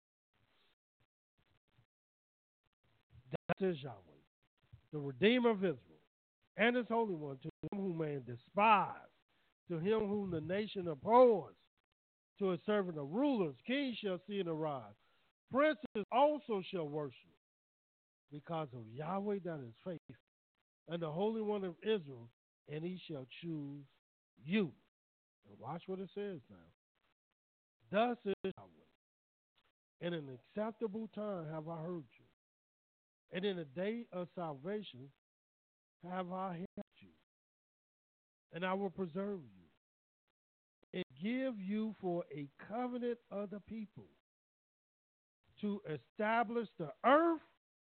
That is Yahweh, the Redeemer of Israel, and his Holy One, to him whom man despise, to him whom the nation abhors, to his servant the rulers, kings shall see and arise. Princes also shall worship, because of Yahweh that is faithful, and the Holy One of Israel, and he shall choose you. And watch what it says now. Thus is Yahweh, in an acceptable time have I heard you, and in a day of salvation have I helped you, and I will preserve you, and give you for a covenant of the people, to establish the earth,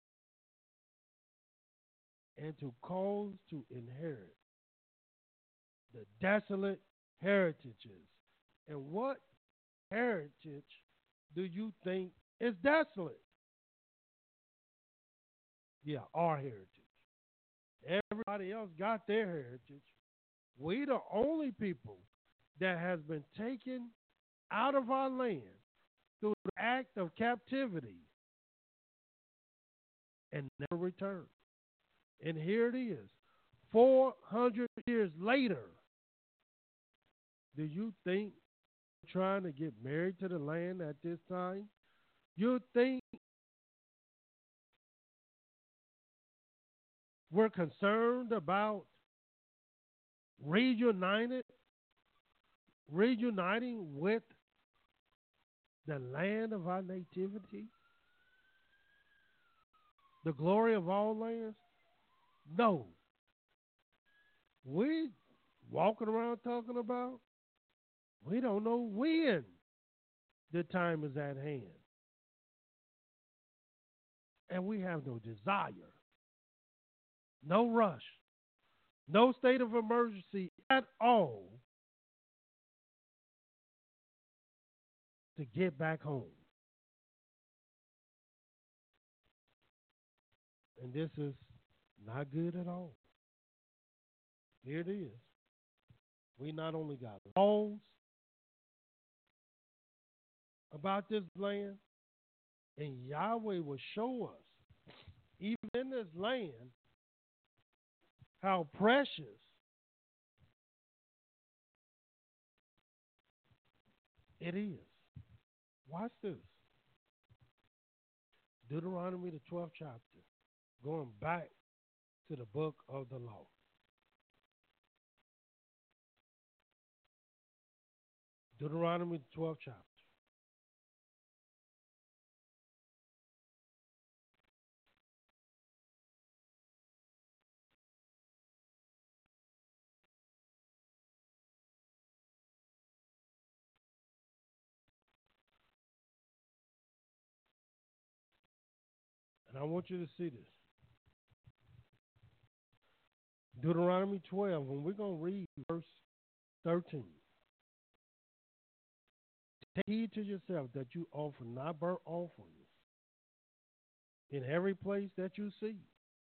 and to cause to inherit the desolate heritages. And what heritage do you think is desolate? Yeah, our heritage. Everybody else got their heritage. We the only people that has been taken out of our land through the act of captivity and never returned. And here it is, four hundred years later. Do you think trying to get married to the land at this time, you think we're concerned about reunited, reuniting with the land of our nativity, the glory of all lands? No. We walking around talking about, we don't know when the time is at hand. And we have no desire, no rush, no state of emergency at all to get back home. And this is not good at all. Here it is. We not only got laws about this land, and Yahweh will show us, even in this land, how precious it is. Watch this. Deuteronomy, the twelfth chapter, going back to the book of the law. Deuteronomy, the twelfth chapter. And I want you to see this. Deuteronomy twelve, and we're going to read verse thirteen. Take heed to yourself that you offer not burnt offerings in every place that you see,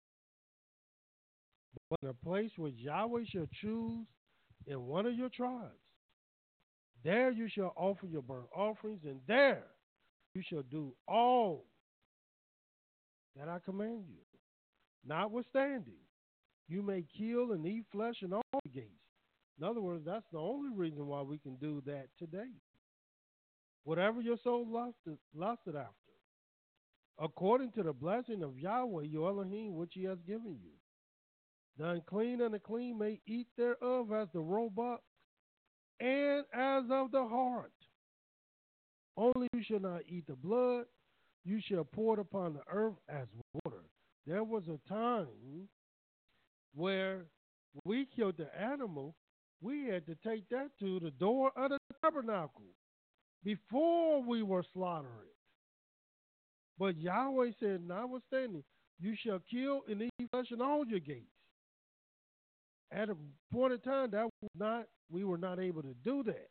but in a place which Yahweh shall choose in one of your tribes. There you shall offer your burnt offerings, and there you shall do all that I command you. Notwithstanding, you may kill and eat flesh in all the gates. In other words, that's the only reason why we can do that today. Whatever your soul lusted, lusted after, according to the blessing of Yahweh, your Elohim, which he has given you. The unclean and the clean may eat thereof as the roebuck and as of the hart. Only you shall not eat the blood. You shall pour it upon the earth as water. There was a time where we killed the animal, we had to take that to the door of the tabernacle before we were slaughtering it. But Yahweh said, notwithstanding, you shall kill and eat flesh in all your gates. At a point in time, that was not, we were not able to do that.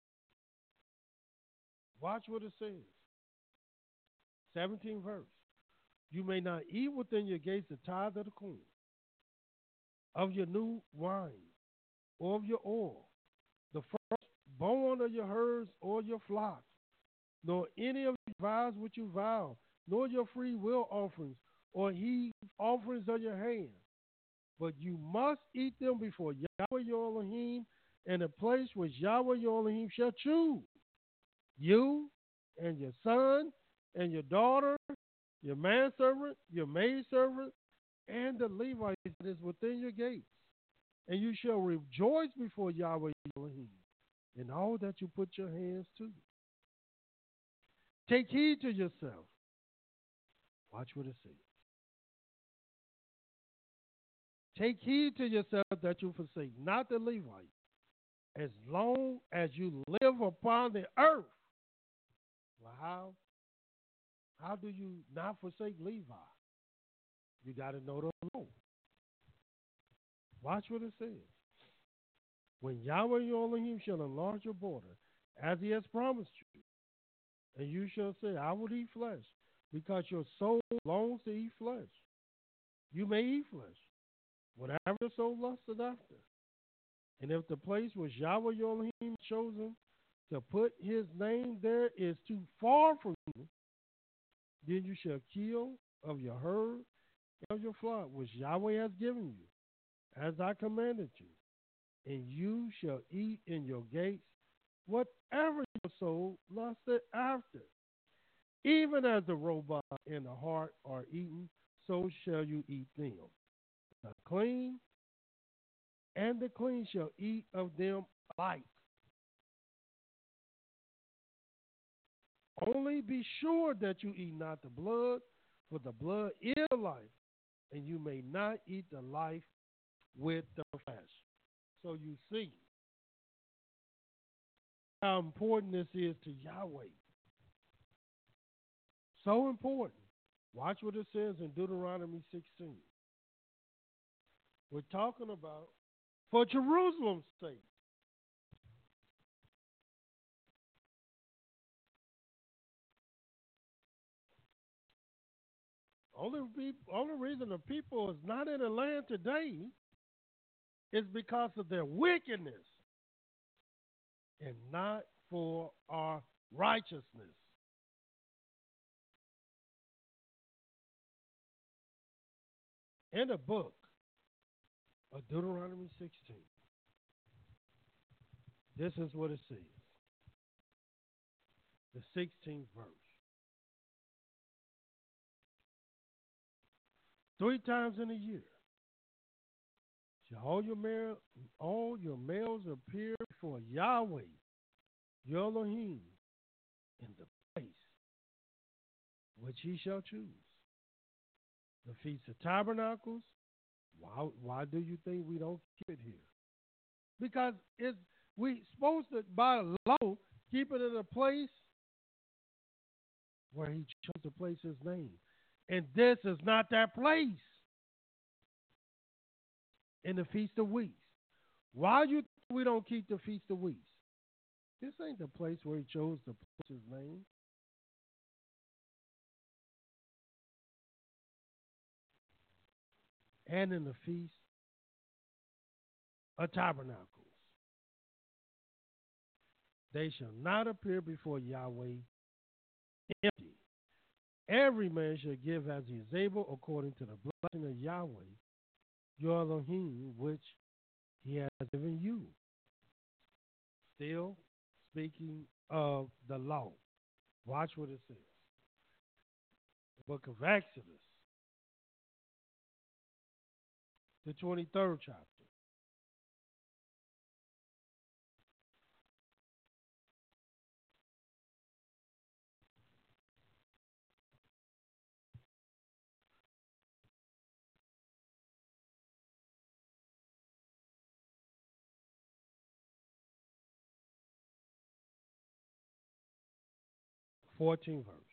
Watch what it says. seventeenth verse. You may not eat within your gates the tithe of the corn, of your new wine, or of your oil, the first born of your herds or your flocks, nor any of your vows which you vow, nor your free will offerings, or heave offerings of your hand. But you must eat them before Yahweh your Elohim in a place which Yahweh your Elohim shall choose. You and your son and your daughter, your manservant, your maidservant, and the Levite that is within your gates. And you shall rejoice before Yahweh your Elohim in all that you put your hands to. Take heed to yourself. Watch what it says. Take heed to yourself that you forsake not the Levite as long as you live upon the earth. Well, how? How do you not forsake Levi? You got to know the law. Watch what it says. When Yahweh your Elohim shall enlarge your border, as he has promised you, and you shall say, I will eat flesh, because your soul longs to eat flesh. You may eat flesh, whatever your soul lusted after. And if the place which Yahweh your Elohim chosen to put his name there is too far from you, then you shall kill of your herd and of your flock, which Yahweh has given you, as I commanded you. And you shall eat in your gates whatever your soul lusted after. Even as the robot and the heart are eaten, so shall you eat them. The clean and the clean shall eat of them alike. Only be sure that you eat not the blood, for the blood is life, and you may not eat the life with the flesh. So you see how important this is to Yahweh. So important. Watch what it says in Deuteronomy sixteen. We're talking about for Jerusalem's sake. Only, people, only reason the people is not in the land today is because of their wickedness and not for our righteousness. In the book of Deuteronomy sixteen, this is what it says. The sixteenth verse. Three times in a year shall all your male, all your males appear before Yahweh, your Elohim, in the place which he shall choose. The Feast of Tabernacles. Why, why do you think we don't keep it here? Because it's we supposed to, by law, keep it in a place where he chose to place his name. And this is not that place. In the Feast of Weeks. Why do you think we don't keep the Feast of Weeks? This ain't the place where he chose to place his name. And in the Feast of Tabernacles. They shall not appear before Yahweh empty. Every man shall give as he is able according to the blessing of Yahweh, your Elohim, which he has given you. Still speaking of the law. Watch what it says. The book of Exodus, the twenty-third chapter. fourteenth verse.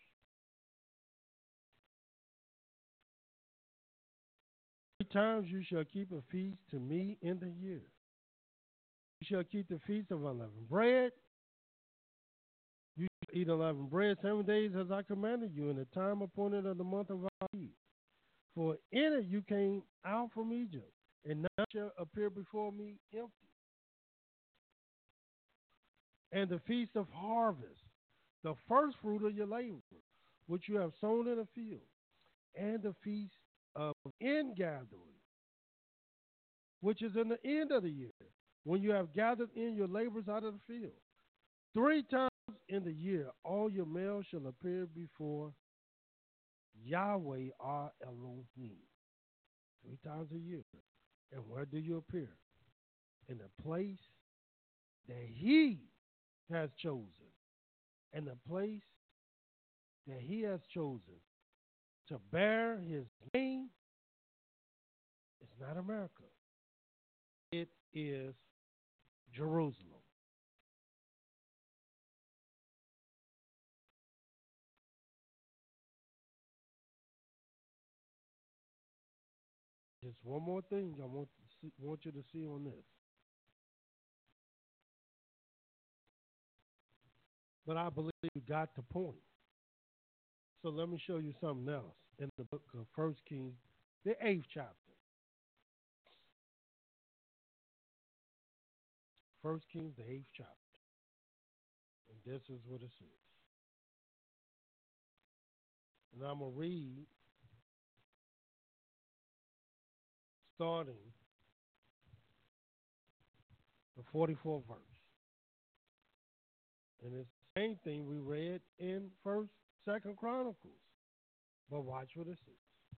Three times you shall keep a feast to me in the year. You shall keep the feast of unleavened bread. You shall eat unleavened bread seven days as I commanded you in the time appointed of the month of Abib. For in it you came out from Egypt, and none shall appear before me empty. And the feast of harvest, the first fruit of your labor, which you have sown in a field, and the feast of ingathering, which is in the end of the year, when you have gathered in your labors out of the field. Three times in the year, all your males shall appear before Yahweh our Elohim. Three times a year. And where do you appear? In the place that he has chosen. And the place that he has chosen to bear his name is not America. It is Jerusalem. Just one more thing I want, to see, want you to see on this. But I believe you got the point. So let me show you something else in the book of First Kings, the eighth chapter. First Kings, the eighth chapter. And this is what it says. And I'm going to read starting the forty-fourth verse. And it same thing we read in First, Second Chronicles. But watch what it says.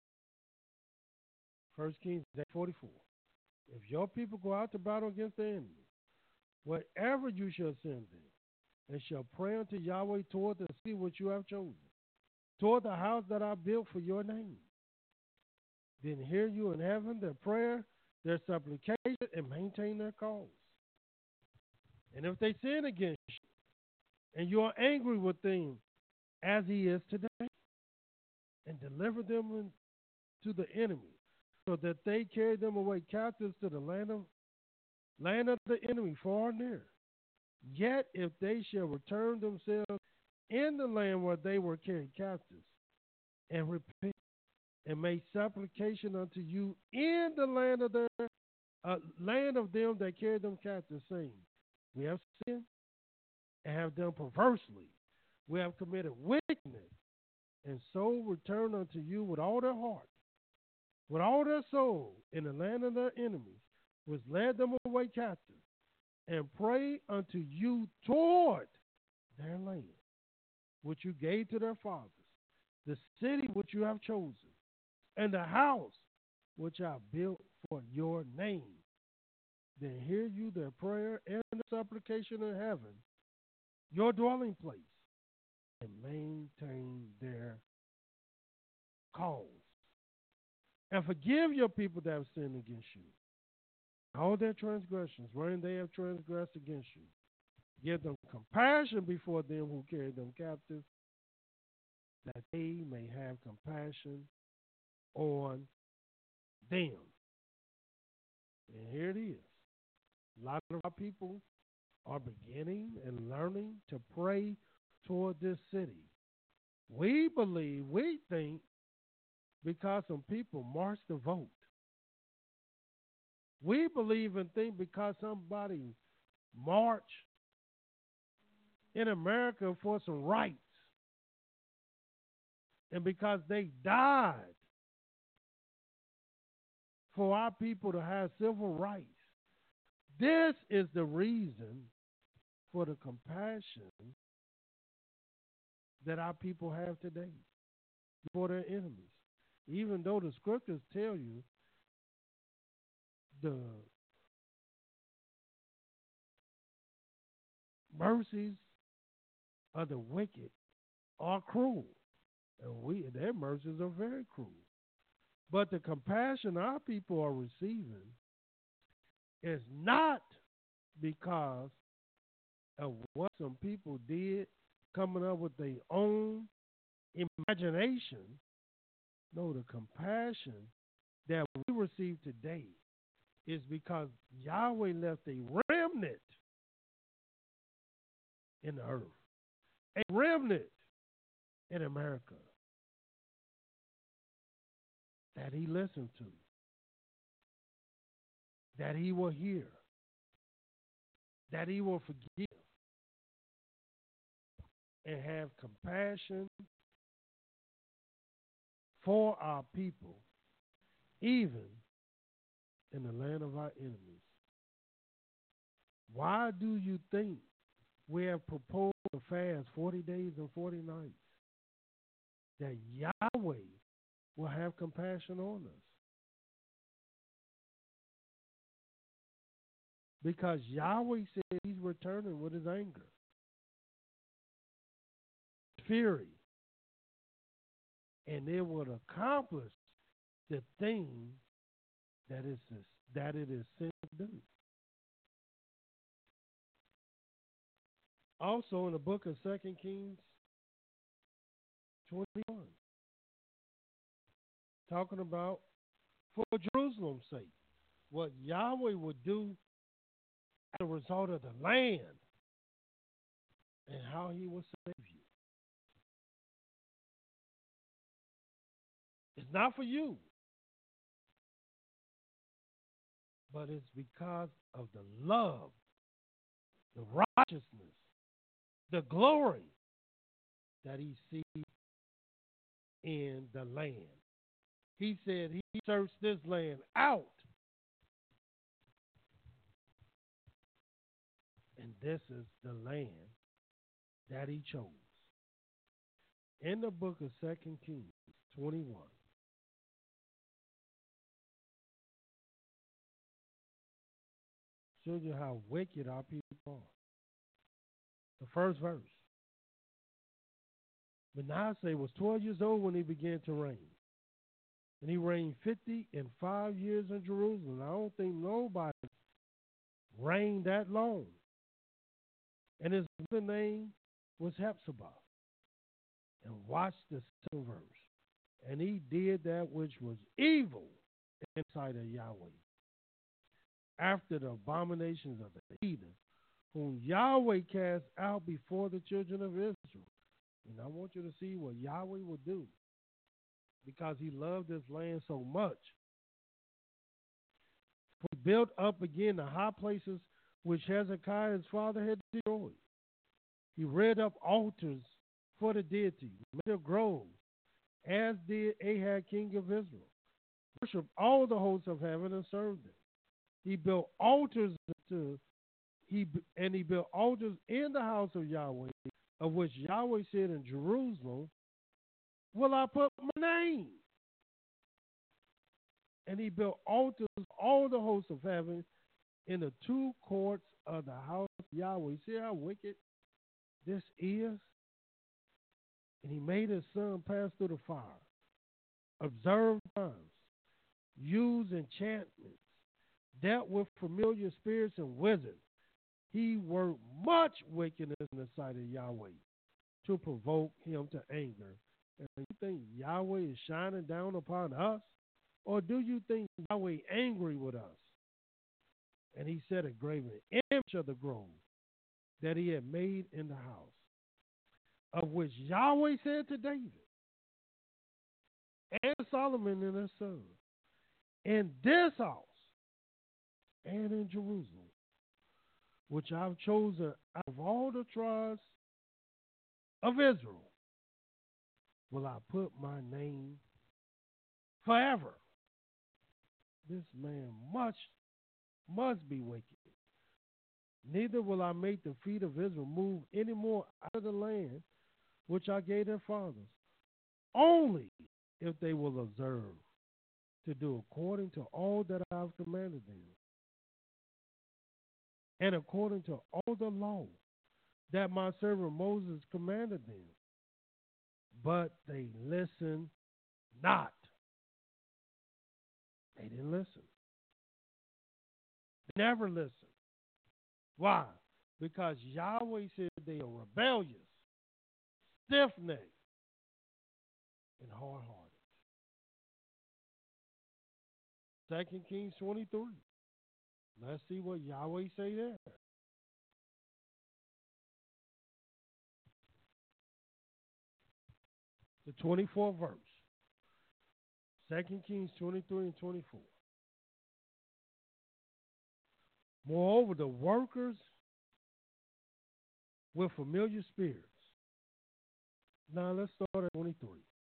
First Kings eight forty-four. If your people go out to battle against the enemy, wherever you shall send them, and shall pray unto Yahweh toward the city which you have chosen, toward the house that I built for your name, then hear you in heaven their prayer, their supplication, and maintain their cause. And if they sin against you, and you are angry with them, as he is today, and deliver them to the enemy, so that they carry them away captives to the land of land of the enemy, far and near. Yet if they shall return themselves in the land where they were carried captives, and repent, and make supplication unto you in the land of their uh, land of them that carried them captives, saying, we have sinned and have done perversely, we have committed wickedness, and so return unto you with all their heart, with all their soul, in the land of their enemies, which led them away captive, and pray unto you toward their land, which you gave to their fathers, the city which you have chosen, and the house which I built for your name. Then hear you their prayer and the supplication in heaven, your dwelling place, and maintain their cause. And forgive your people that have sinned against you, all their transgressions, wherein they have transgressed against you. Give them compassion before them who carry them captive, that they may have compassion on them. And here it is. A lot of our people are beginning and learning to pray toward this city. We believe, we think, because some people marched to vote. We believe and think because somebody marched in America for some rights, and because they died for our people to have civil rights. This is the reason for the compassion that our people have today for their enemies. Even though the scriptures tell you the mercies of the wicked are cruel, and we their mercies are very cruel. But the compassion our people are receiving is not because of what some people did, coming up with their own imagination. No, the compassion that we receive today is because Yahweh left a remnant in the earth, a remnant in America that he listened to, that he will hear, that he will forgive, and have compassion for our people, even in the land of our enemies. Why do you think we have proposed a fast forty days and forty nights? That Yahweh will have compassion on us. Because Yahweh said he's returning with his anger, fury, and it will accomplish the thing that is that it is sent to do. Also in the book of Second Kings twenty-one, talking about for Jerusalem's sake, what Yahweh would do as a result of the land and how he will save you. It's not for you, but it's because of the love, the righteousness, the glory that he sees in the land. He said he searched this land out, and this is the land that he chose. In the book of Second Kings twenty-one, shows you how wicked our people are. The first verse. Manasseh was twelve years old when he began to reign. And he reigned fifty and five years in Jerusalem. I don't think nobody reigned that long. And his other name was Hephzibah. And watch the second verse. And he did that which was evil in the sight of Yahweh, after the abominations of the heathen, whom Yahweh cast out before the children of Israel. And I want you to see what Yahweh will do, because he loved this land so much. For he built up again the high places which Hezekiah his father had destroyed. He reared up altars for the deity, made up groves, as did Ahab king of Israel. Worshiped all the hosts of heaven and served them. He built altars to he and he built altars in the house of Yahweh, of which Yahweh said, in Jerusalem will I put my name. And he built altars, all the hosts of heaven, in the two courts of the house of Yahweh. See how wicked this is? And he made his son pass through the fire, observed times, used enchantments, dealt with familiar spirits and wizards. He worked much wickedness in the sight of Yahweh to provoke him to anger. And you think Yahweh is shining down upon us? Or do you think Yahweh angry with us? And he set a graven image of the grove that he had made in the house, of which Yahweh said to David and Solomon and his son, in this house and in Jerusalem, which I've chosen out of all the tribes of Israel, will I put my name forever. This man must, must be wicked. Neither will I make the feet of Israel move any more out of the land which I gave their fathers, only if they will observe to do according to all that I have commanded them, and according to all the law that my servant Moses commanded them. But they listened not. They didn't listen. They never listened. Why? Because Yahweh said they are rebellious, stiff-necked, and hard-hearted. Second Kings twenty-three. Let's see what Yahweh say there. The twenty-fourth verse. Second Kings twenty-three and twenty-four. Moreover, the workers with familiar spirits. Now let's start at twenty-three.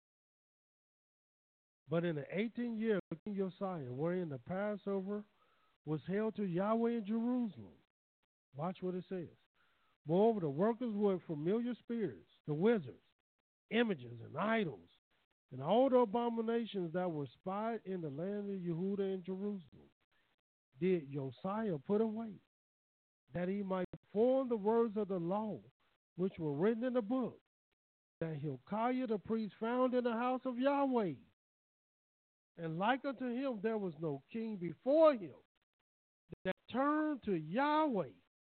But in the eighteenth year of King Josiah, wherein the Passover was held to Yahweh in Jerusalem. Watch what it says. Moreover, the workers with familiar spirits, the wizards, images, and idols, and all the abominations that were spied in the land of Yehuda and Jerusalem, did Josiah put away, that he might perform the words of the law which were written in the book, that Hilkiah the priest found in the house of Yahweh. And like unto him there was no king before him that turned to Yahweh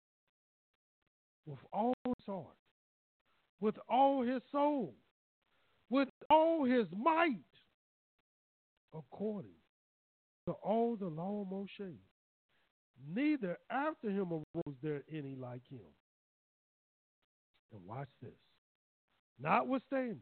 with all his heart, with all his soul, with all his might, according to all the law of Moshe. Neither after him arose there any like him. And watch this. Notwithstanding,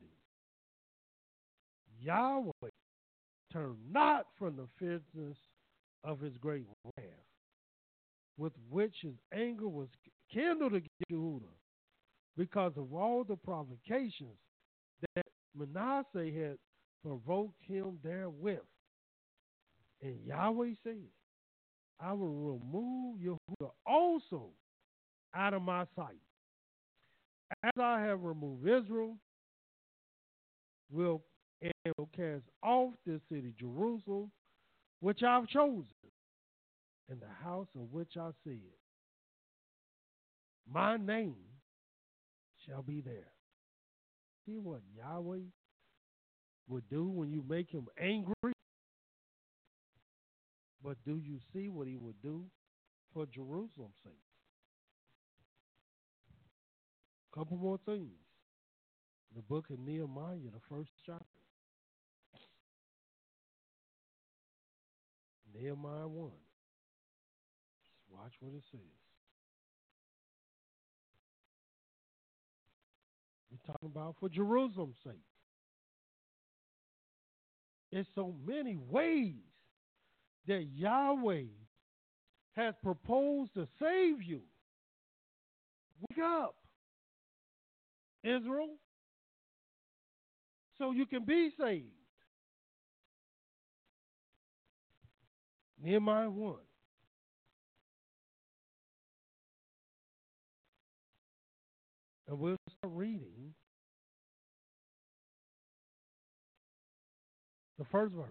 Yahweh turned not from the fierceness of his great wrath, with which his anger was kindled against Yehuda, because of all the provocations that Manasseh had provoked him therewith. And Yahweh said, I will remove Yehuda also out of my sight, As I have removed Israel, will and will cast off this city, Jerusalem, which I've chosen, and the house of which I said, my name shall be there. See what Yahweh would do when you make him angry? But do you see what he would do for Jerusalem's sake? Couple more things. The book of Nehemiah, the first chapter. Nehemiah one. Just watch what it says. We're talking about for Jerusalem's sake. There's so many ways that Yahweh has proposed to save you. Wake up, Israel, so you can be saved. Nehemiah one. And we'll start reading the first verse.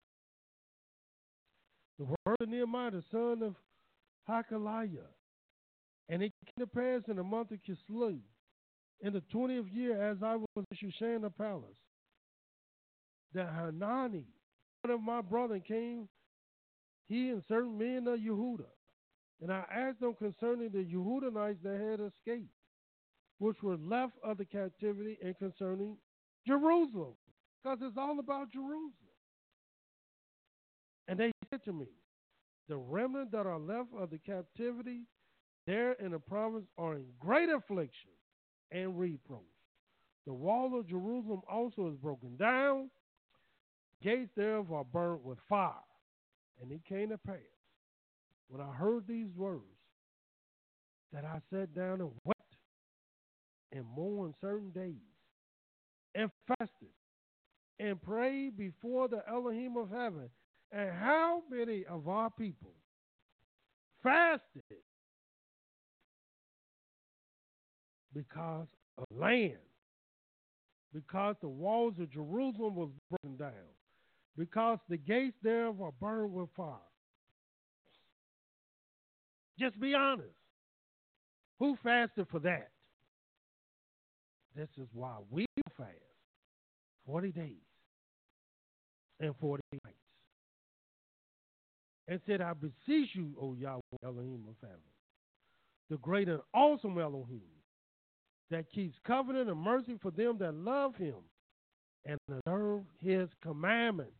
The word of Nehemiah, the son of Hakaliah. And it came to pass in the month of Kislev, in the twentieth year, as I was in Shushan palace, that Hanani, one of my brethren, came, he and certain men of Yehuda. And I asked them concerning the Yehudanites that had escaped, which were left of the captivity, and concerning Jerusalem, because it's all about Jerusalem. And they said to me, the remnant that are left of the captivity there in the province are in great affliction and reproach. The wall of Jerusalem also is broken down, gates thereof are burnt with fire. And it came to pass, when I heard these words, that I sat down and wept and mourned certain days, and fasted, and prayed before the Elohim of heaven. And how many of our people fasted because of land, because the walls of Jerusalem was broken down, because the gates thereof are burned with fire? Just be honest. Who fasted for that? This is why we fast forty days and forty nights. And said, I beseech you, O Yahweh Elohim of heaven, the great and awesome Elohim, that keeps covenant and mercy for them that love him and observe his commandments.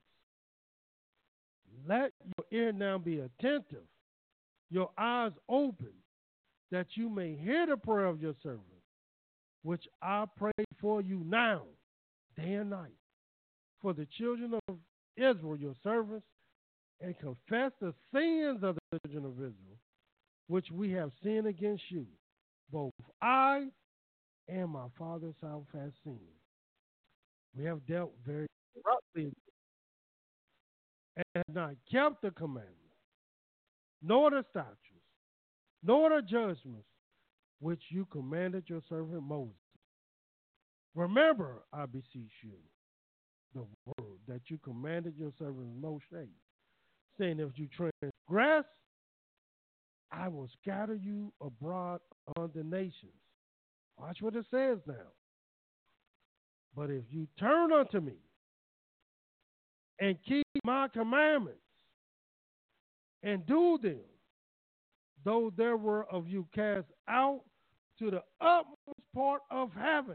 Let your ear now be attentive, your eyes open, that you may hear the prayer of your servant, which I pray for you now, day and night, for the children of Israel, your servants, and confess the sins of the children of Israel, which we have sinned against you. Both I and my father's house have sinned. We have dealt very corruptly and have not kept the commandments, nor the statutes, nor the judgments which you commanded your servant Moses. Remember, I beseech you, the word that you commanded your servant Moshe, saying, if you transgress, I will scatter you abroad among the nations. Watch what it says now. But if you turn unto me and keep my commandments and do them, though there were of you cast out to the utmost part of heaven,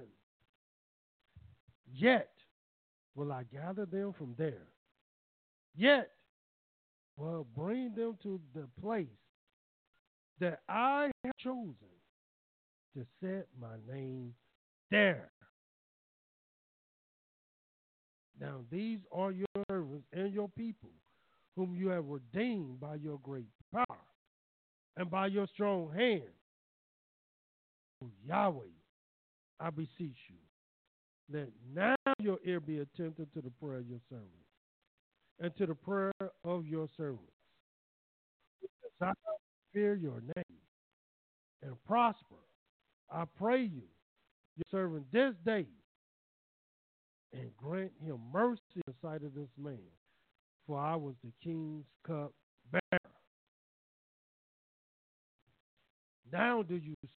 yet will I gather them from there. Yet will bring them to the place that I have chosen to set my name there. Now these are your servants and your people, whom you have redeemed by your great power and by your strong hand. O Yahweh, I beseech you, let now your ear be attentive to the prayer of your servants and to the prayer of your servants. Because I fear your name and prosper, I pray you, your servant this day, and grant him mercy in the sight of this man, for I was the king's cup bearer. Now do you see?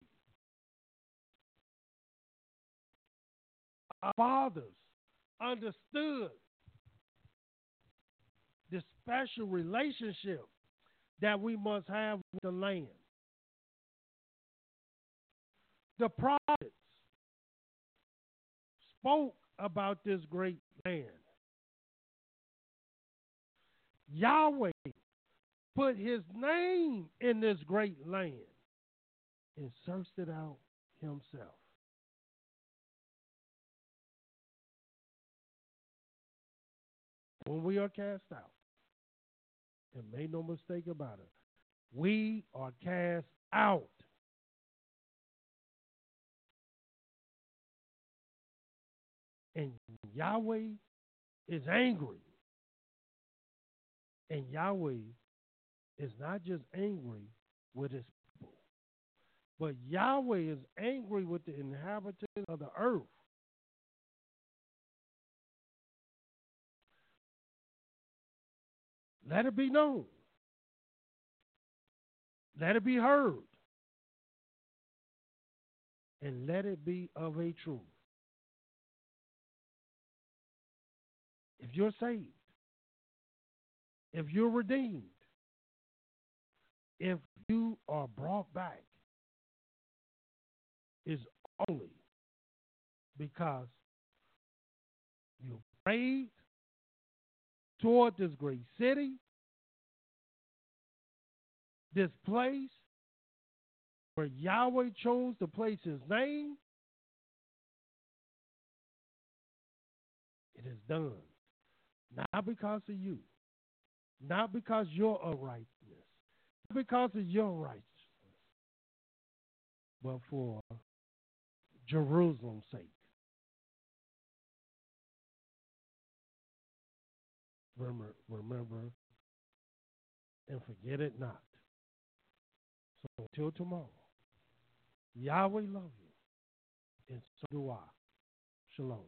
Our fathers understood the special relationship that we must have with the land. The prophets spoke about this great land. Yahweh put his name in this great land and searched it out himself. When we are cast out, and make no mistake about it, we are cast out. And Yahweh is angry. And Yahweh is not just angry with his people, but Yahweh is angry with the inhabitants of the earth. Let it be known. Let it be heard. And let it be of a truth. If you're saved, if you're redeemed, if you are brought back, it's only because you prayed toward this great city, this place where Yahweh chose to place his name. It is done. Not because of you, not because you're a righteousness, not because of your righteousness, but for Jerusalem's sake. Remember, remember, and forget it not. So until tomorrow, Yahweh love you, and so do I. Shalom.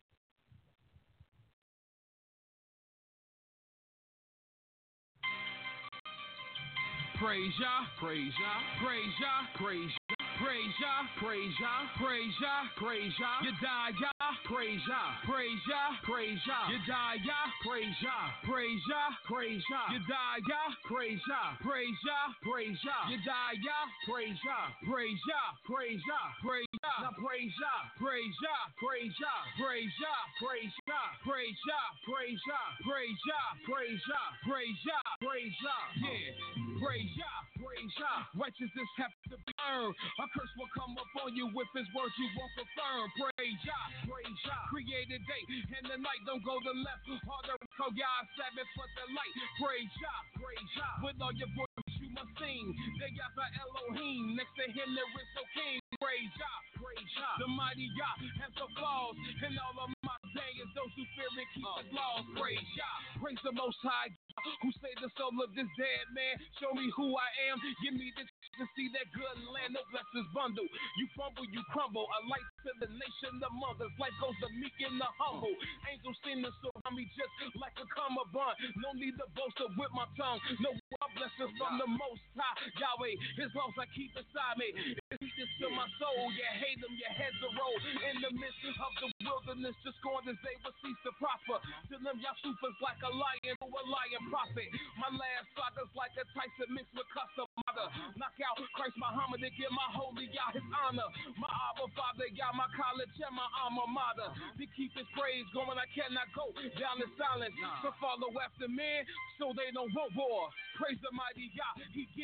Praise Yah, praise Yah, praise Yah, praise Yah. Praise Yah, praise Yah, praise Yah, praise Yah. You die Yah, praise Yah, praise Yah, praise Yah. You die Yah, praise Yah, praise Yah, praise Yah. You die Yah, praise Yah, praise Yah, praise Yah. You die Yah, praise Yah, praise Yah, praise Yah, praise Yah. Now praise Yah, praise Yah, praise Yah, praise Yah, praise Yah, praise Yah, praise Yah, praise Yah, praise Yah, praise Yah, praise Yah. Yeah, praise Yah, praise Yah. Righteousness have to be earned. A curse will come upon you with his words you won't confirm. Praise Yah, praise Yah. Created day and the night don't go to the left. Harder call Yah Sabbath for the light. Praise Yah, praise Yah. With all your voice you must sing. The Yahweh Elohim. Next to him there is no king. Praise Yah, praise Yah. The mighty Yah has no flaws. And all of my sayings, those who fear and keep his laws. Praise Yah, praise the Most High who saved the soul of this dead man. Show me who I am. Give me the to see that good land, no blessings bundle. You fumble, you crumble. A light to the nation, the mothers. Life goes the meek and the humble. Angels seem to surround me just like a cummerbund. No need to boast of with my tongue. No blessings from the Most High. Yahweh, his laws I keep beside me. It's sweetness to my soul. You hate them, your heads are roll. In the midst of the wilderness, just going as they will cease to prosper. To them, Yahshufa's like a lion or a lion prophet. My last saga's like a Tyson mixed with custom mother. Knock out Christ Muhammad and give my holy Yah his honor. My Abba Father, Yah, my college and my alma mater. To keep his praise going, I cannot go down in silence. So follow after men so they don't want war. Praise the mighty Yah. He